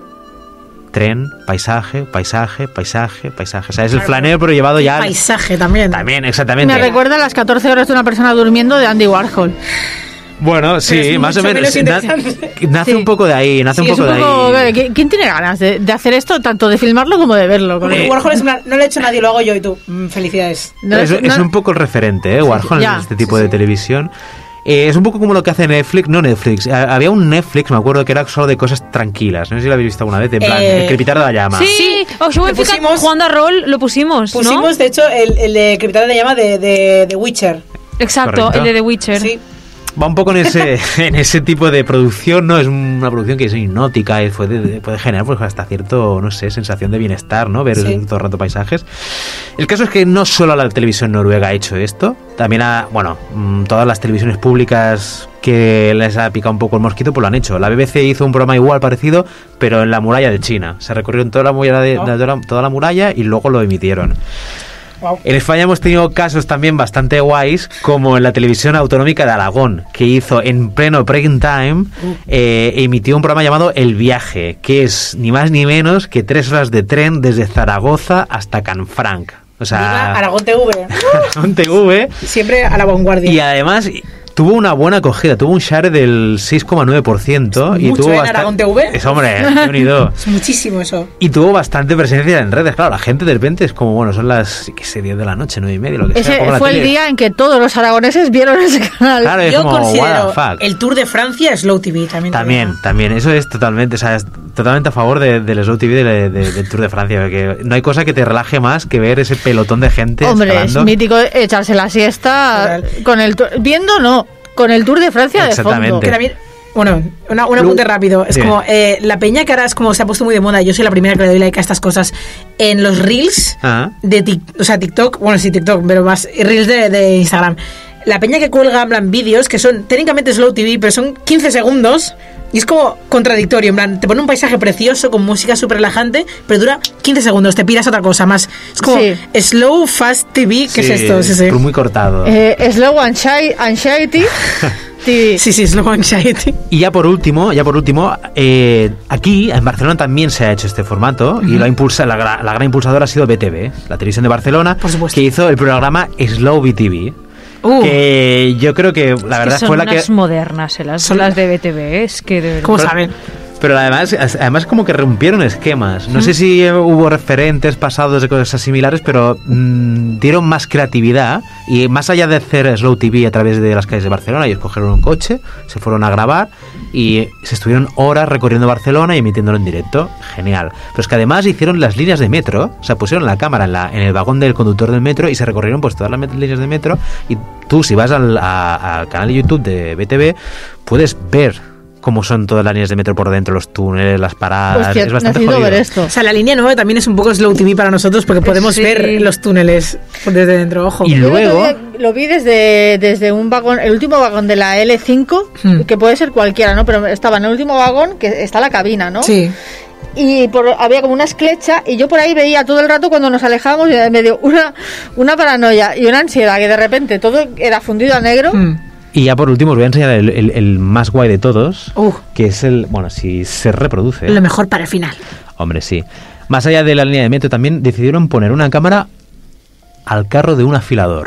tren, paisaje, paisaje, paisaje, paisaje. O sea, es el flaneo, pero llevado ya... El paisaje también. También, exactamente. Me recuerda a las catorce horas de una persona durmiendo de Andy Warhol. Bueno, sí, más o menos. Na, nace sí. un poco de ahí, nace sí, un poco un poco, de ahí. ¿Quién tiene ganas de, de hacer esto, tanto de filmarlo como de verlo? Con eh, Warhol es una, no lo ha hecho nadie, lo hago yo y tú. Mm, felicidades. No, es, no, es un poco el referente, ¿eh? Warhol sí, en este tipo sí, de sí. televisión. Eh, es un poco como lo que hace Netflix, no Netflix, había un Netflix, me acuerdo, que era solo de cosas tranquilas, no sé si lo habéis visto alguna vez, en plan, eh, el Crepitar de la Llama. Sí, sí. Os voy a explicar, jugando a rol lo pusimos, Pusimos, ¿no? de hecho, el, el de Crepitar de la Llama de, de, de Witcher. Exacto, correcto. El de The Witcher. Sí. Va un poco en ese en ese tipo de producción, ¿no? Es una producción que es hipnótica y puede, puede generar pues hasta cierto, no sé, sensación de bienestar, ¿no? Ver sí. todo el rato paisajes. El caso es que no solo la televisión noruega ha hecho esto, también ha, bueno, todas las televisiones públicas que les ha picado un poco el mosquito, pues lo han hecho. La B B C hizo un programa igual parecido, pero en la muralla de China. Se recorrieron toda la muralla, de, oh. toda, la, toda la muralla y luego lo emitieron. Wow. En España hemos tenido casos también bastante guays, como en la televisión autonómica de Aragón, que hizo en pleno prime time, uh. eh, emitió un programa llamado El Viaje, que es ni más ni menos que tres horas de tren desde Zaragoza hasta Canfranc. O sea, Viva Aragón T V. Aragón T V. Siempre a la vanguardia. Y además tuvo una buena acogida, tuvo un share del seis coma nueve por ciento. Es y mucho tuvo en bastante... Aragón T V. Es, hombre, unido. Es muchísimo eso. Y tuvo bastante presencia en redes. Claro, la gente de repente es como, bueno, son las, qué sé, diez de la noche, nueve y media, lo que ese sea. Fue el día en que todos los aragoneses vieron ese canal. Claro, yo como, considero el Tour de Francia Slow T V también. También, también. Eso es totalmente, o sea, es totalmente a favor de, del Slow T V de, de, del Tour de Francia, porque no hay cosa que te relaje más que ver ese pelotón de gente. Hombre, escalando. Es mítico echarse la siesta con el viendo, no. Con el Tour de Francia de fondo. Que también, bueno, una, un apunte rápido. Es sí. como eh, la peña que ahora es como se ha puesto muy de moda. Yo soy la primera que le doy like a estas cosas. En los reels ah. de TikTok, o sea, TikTok, bueno, sí, TikTok, pero más reels de, de Instagram. La peña que cuelga, en plan, vídeos que son técnicamente Slow T V, pero son quince segundos. Y es como contradictorio, en plan, te pone un paisaje precioso con música súper relajante, pero dura quince segundos, te pidas otra cosa más. Es como sí. Slow Fast T V, ¿qué sí, es esto? Sí, sí. Pero muy cortado. Eh, slow Anxiety. anxiety Sí, sí, Slow Anxiety. Y ya por último, ya por último, eh, aquí en Barcelona también se ha hecho este formato, uh-huh. y lo ha impulsa, la, la gran impulsadora ha sido B T V, la televisión de Barcelona, que hizo el programa Slow B T V. Uh, que yo creo que la verdad que son fue la unas que modernas, ¿eh? las, son las de B T V, es que de ¿cómo saben? Pero además, además como que rompieron esquemas. No ¿Mm? sé si hubo referentes pasados de cosas similares, pero mmm, dieron más creatividad. Y más allá de hacer Slow T V a través de las calles de Barcelona, ellos cogieron un coche, se fueron a grabar y se estuvieron horas recorriendo Barcelona y emitiéndolo en directo. Genial. Pero es que además hicieron las líneas de metro, o sea, pusieron la cámara en, la, en el vagón del conductor del metro y se recorrieron pues todas las líneas de metro. Y tú, si vas al, a, al canal de YouTube de B T V, puedes ver cómo son todas las líneas de metro por dentro, los túneles, las paradas. Hostia, es bastante necesito jodido. ver esto. O sea, la línea nueve también es un poco slow T V para nosotros porque podemos Sí. ver los túneles desde dentro, ojo. Y Yo el otro luego- día lo vi desde, desde un vagón, el último vagón de la L cinco, Hmm. que puede ser cualquiera, ¿no? Pero estaba en el último vagón, que está la cabina, ¿no? Sí. Y por, había como una esclecha y yo por ahí veía todo el rato cuando nos alejábamos y me dio una, una paranoia y una ansiedad que de repente todo era fundido a negro. Mm. Y ya por último os voy a enseñar el, el- el más guay de todos, Uh. que es el, bueno, si se reproduce. Lo mejor para el final. Hombre, sí. Más allá de la línea de metro también decidieron poner una cámara al carro de un afilador.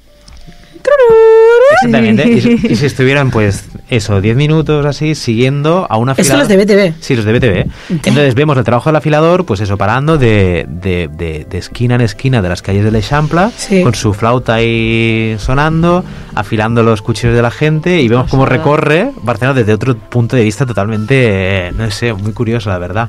Exactamente. Y, si- y si estuvieran, pues, eso, diez minutos así, siguiendo a un afilador. Esto los de B T V. Sí, los de B T V. Entonces vemos el trabajo del afilador, pues eso, parando de, de, de- de esquina en esquina de las calles del Eixample, Sí. con su flauta ahí sonando, afilando los cuchillos de la gente, y vemos cómo Pasada. recorre Barcelona desde otro punto de vista totalmente, eh, no sé, muy curioso, la verdad.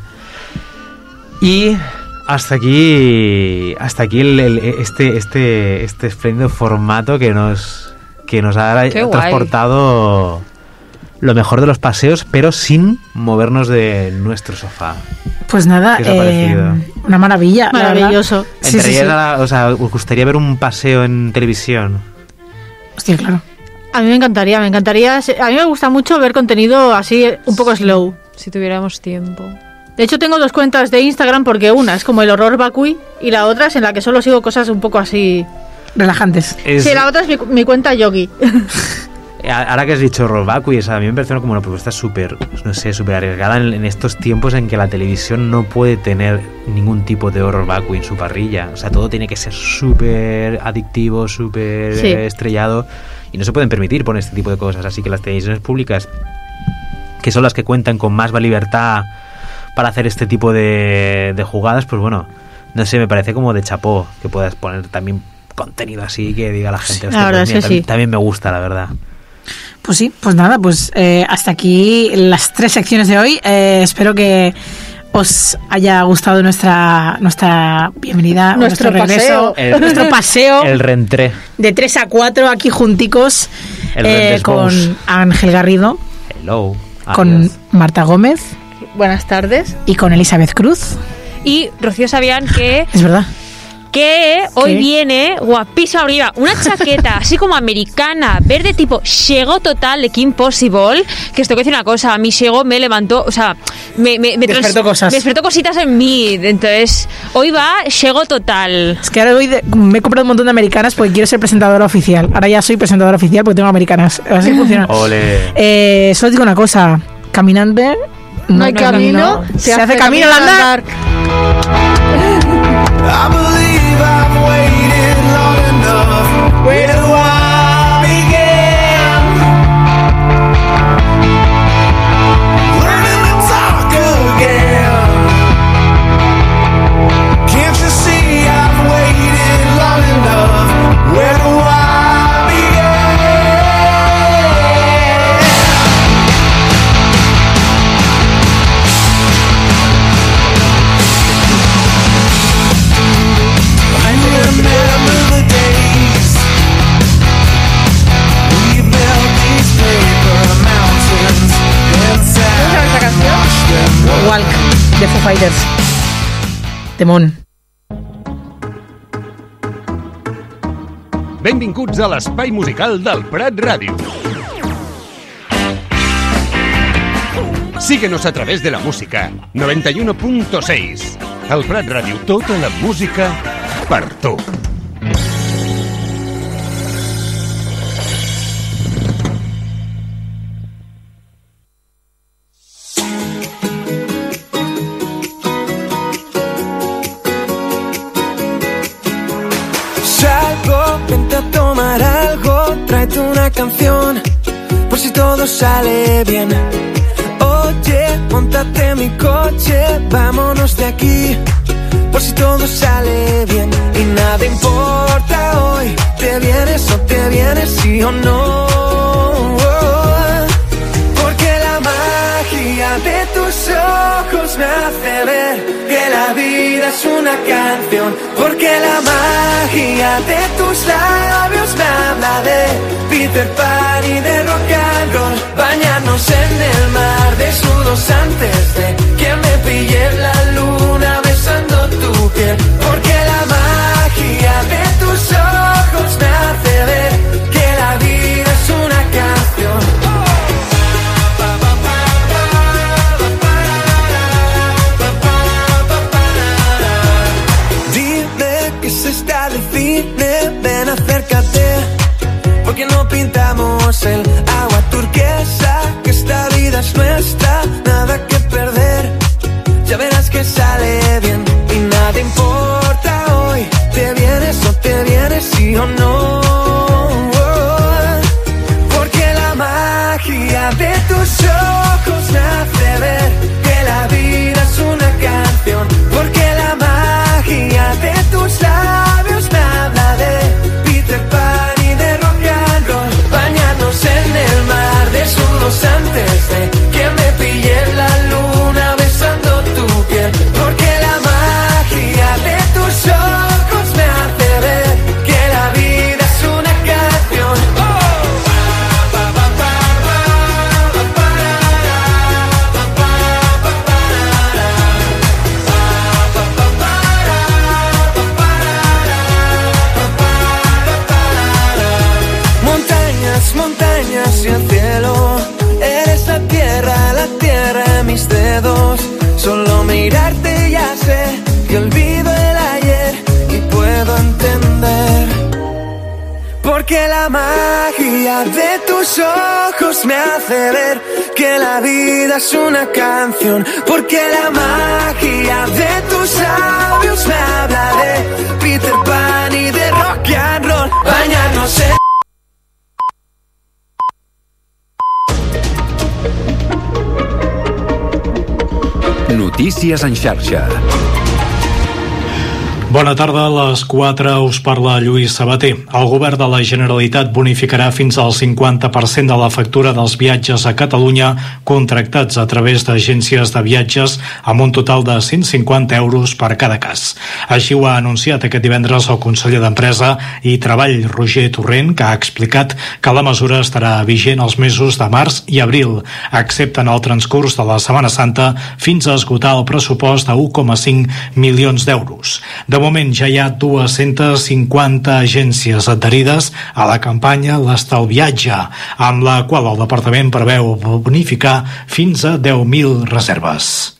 Y hasta aquí, hasta aquí el, el- este, este, este espléndido formato que nos, que nos ha Qué guay. transportado lo mejor de los paseos, pero sin movernos de nuestro sofá. Pues nada, ¿Qué os ha eh, parecido? una maravilla. la verdad. Maravilloso. Sí, sí, ¿Entraríais sí. a la- o sea, ¿os gustaría ver un paseo en televisión? Hostia, claro. A mí me encantaría, me encantaría. A mí me gusta mucho ver contenido así un poco slow. Si tuviéramos tiempo. De hecho, tengo dos cuentas de Instagram porque una es como el horror vacui y la otra es en la que solo sigo cosas un poco así. Relajantes. Es- Sí, la otra es mi, mi cuenta yogi. a- Ahora que has dicho Robacu, a mí me parece como una propuesta súper, no sé, súper arriesgada en, en estos tiempos en que la televisión no puede tener ningún tipo de horror vacui en su parrilla. O sea, todo tiene que ser súper adictivo, súper Sí. eh, estrellado, y no se pueden permitir poner este tipo de cosas. Así que las televisiones públicas, que son las que cuentan con más libertad para hacer este tipo de, de jugadas, pues bueno, no sé, me parece como de chapó que puedas poner también contenido así que diga la gente. La "Hostia, verdad pues es mira, que también, sí. también me gusta, la verdad". Pues sí, pues nada, pues eh, hasta aquí las tres secciones de hoy. Eh, espero que os haya gustado nuestra nuestra bienvenida, o Nuestro regreso, paseo. El- nuestro paseo El reentré. de tres a cuatro aquí junticos El eh, Rendes con Boss. Ángel Garrido, Hello. con Adiós. Marta Gómez Buenas tardes. y con Elizabeth Cruz. Y Rocío Sabián, que, Es verdad. que hoy ¿Qué? viene guapísima arriba. Una chaqueta así como americana, verde tipo Shego total de Kim Possible. Que os tengo que decir una cosa, a mí Shego me levantó, o sea, me, me, me trans- Despertó cosas. me despertó cositas en mí. Entonces, hoy va Shego total. Es que ahora voy de- me he comprado un montón de americanas porque quiero ser presentadora oficial. Ahora ya soy presentadora oficial porque tengo americanas. Así funciona. Ole. Eh, solo digo una cosa. Caminante. No hay camino, Se, hace, camino al andar. I believe I've waited long enough. Where do I begin? Learning to talk again. Can't you see I've waited long enough? Where do I begin? Remember the days we built these paper mountains and sat and watched them Walk de Foo Fighters. Temón. Benvinguts a l'espai musical del Prat Ràdio. Síguenos a través de la música noventa y uno punto seis. El Prat Ràdio, tota la música per tu. Salgo, vente a tomar algo, tráete una canción, por si todo sale bien. Oye, móntate en mi coche, vámonos de aquí, por si todo sale bien. Y nada importa hoy, te vienes o te vienes, sí o no. Porque la magia de tus ojos me hace ver que la vida es una canción. Porque la magia de tus labios me habla de Peter Pan y de rock and roll. Bañarnos en el mar desnudos antes de que me pille la luna besando tu piel. Porque la magia de tus ojos me hace ver que la vida es una canción. Dime que se está de cine, ven acércate, porque no pintamos el agua turquesa, que esta vida es nuestra, nada que perder, ya verás que sale bien y nada importa hoy, te vienes o te vienes, sí o no, porque la magia de tus ojos me hace ver que la vida es una canción, porque la magia de tus labios me habla de Peter Pan y de rock and roll, bañarnos en el mar desnudos antes de que me pille la luna besando tu piel, porque la magia de tus ojos me hace ver que la vida es una canción. Montañas, montañas y el cielo, eres la tierra, la tierra en mis dedos. Solo mirarte ya sé que olvido el ayer y puedo entender. Porque la magia de tus ojos me hace ver que la vida es una canción. Porque la magia de tus labios me habla de Peter Pan y de rock and roll, bañarnos en... Notícies en xarxa. Bona tarda, a les quatre us parla Lluís Sabater. El govern de la Generalitat bonificarà fins al cinquanta per cent de la factura dels viatges a Catalunya contractats a través d'agències de viatges amb un total de cent cinquanta euros per cada cas. Així ho ha anunciat aquest divendres el conseller d'Empresa i Treball, Roger Torrent, que ha explicat que la mesura estarà vigent els mesos de març i abril, excepte en el transcurs de la Setmana Santa, fins a esgotar el pressupost de u coma cinc milions d'euros. De moment ja hi ha dues-centes cinquanta agències adherides a la campanya L'Estalviatge, amb la qual el departament preveu bonificar fins a deu mil reserves.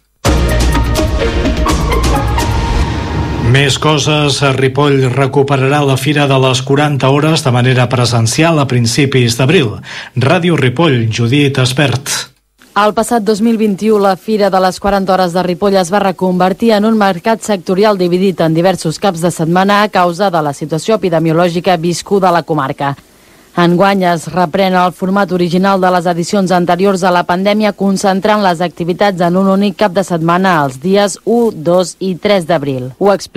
Més coses, Ripoll recuperarà la Fira de les quaranta hores de manera presencial a principis d'abril. Ràdio Ripoll, Judit Espert. El passat dos mil vint-i-u, la Fira de les quaranta hores de Ripoll es va reconvertir en un mercat sectorial dividit en diversos caps de setmana a causa de la situació epidemiològica viscuda a la comarca. Enguany es reprèn el format original de les edicions anteriors a la pandèmia, concentrant les activitats en un únic cap de setmana els dies u, dos i tres d'abril. Ho explica